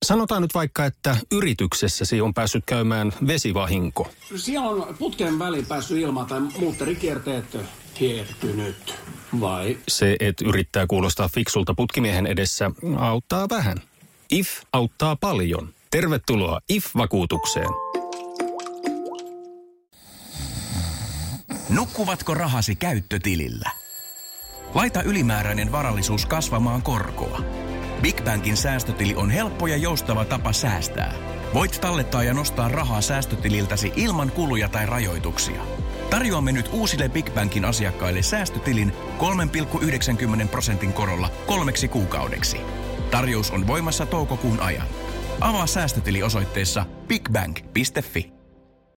Sanotaan nyt vaikka, että yrityksessäsi on päässyt käymään vesivahinko. Siellä on putken väliin päässyt ilma tai muutterikierteet hiertynyt. Vai? Se, että yrittää kuulostaa fiksulta putkimiehen edessä, auttaa vähän. If auttaa paljon. Tervetuloa I F-vakuutukseen. Nukkuvatko rahasi käyttötilillä? Laita ylimääräinen varallisuus kasvamaan korkoa. Big Bankin säästötili on helppo ja joustava tapa säästää. Voit tallettaa ja nostaa rahaa säästötililtäsi ilman kuluja tai rajoituksia. Tarjoamme nyt uusille Big Bankin asiakkaille säästötilin kolme pilkku yhdeksänkymmentä prosentin korolla kolmeksi kuukaudeksi. Tarjous on voimassa toukokuun ajan. Avaa säästötili osoitteessa bigbank piste fi.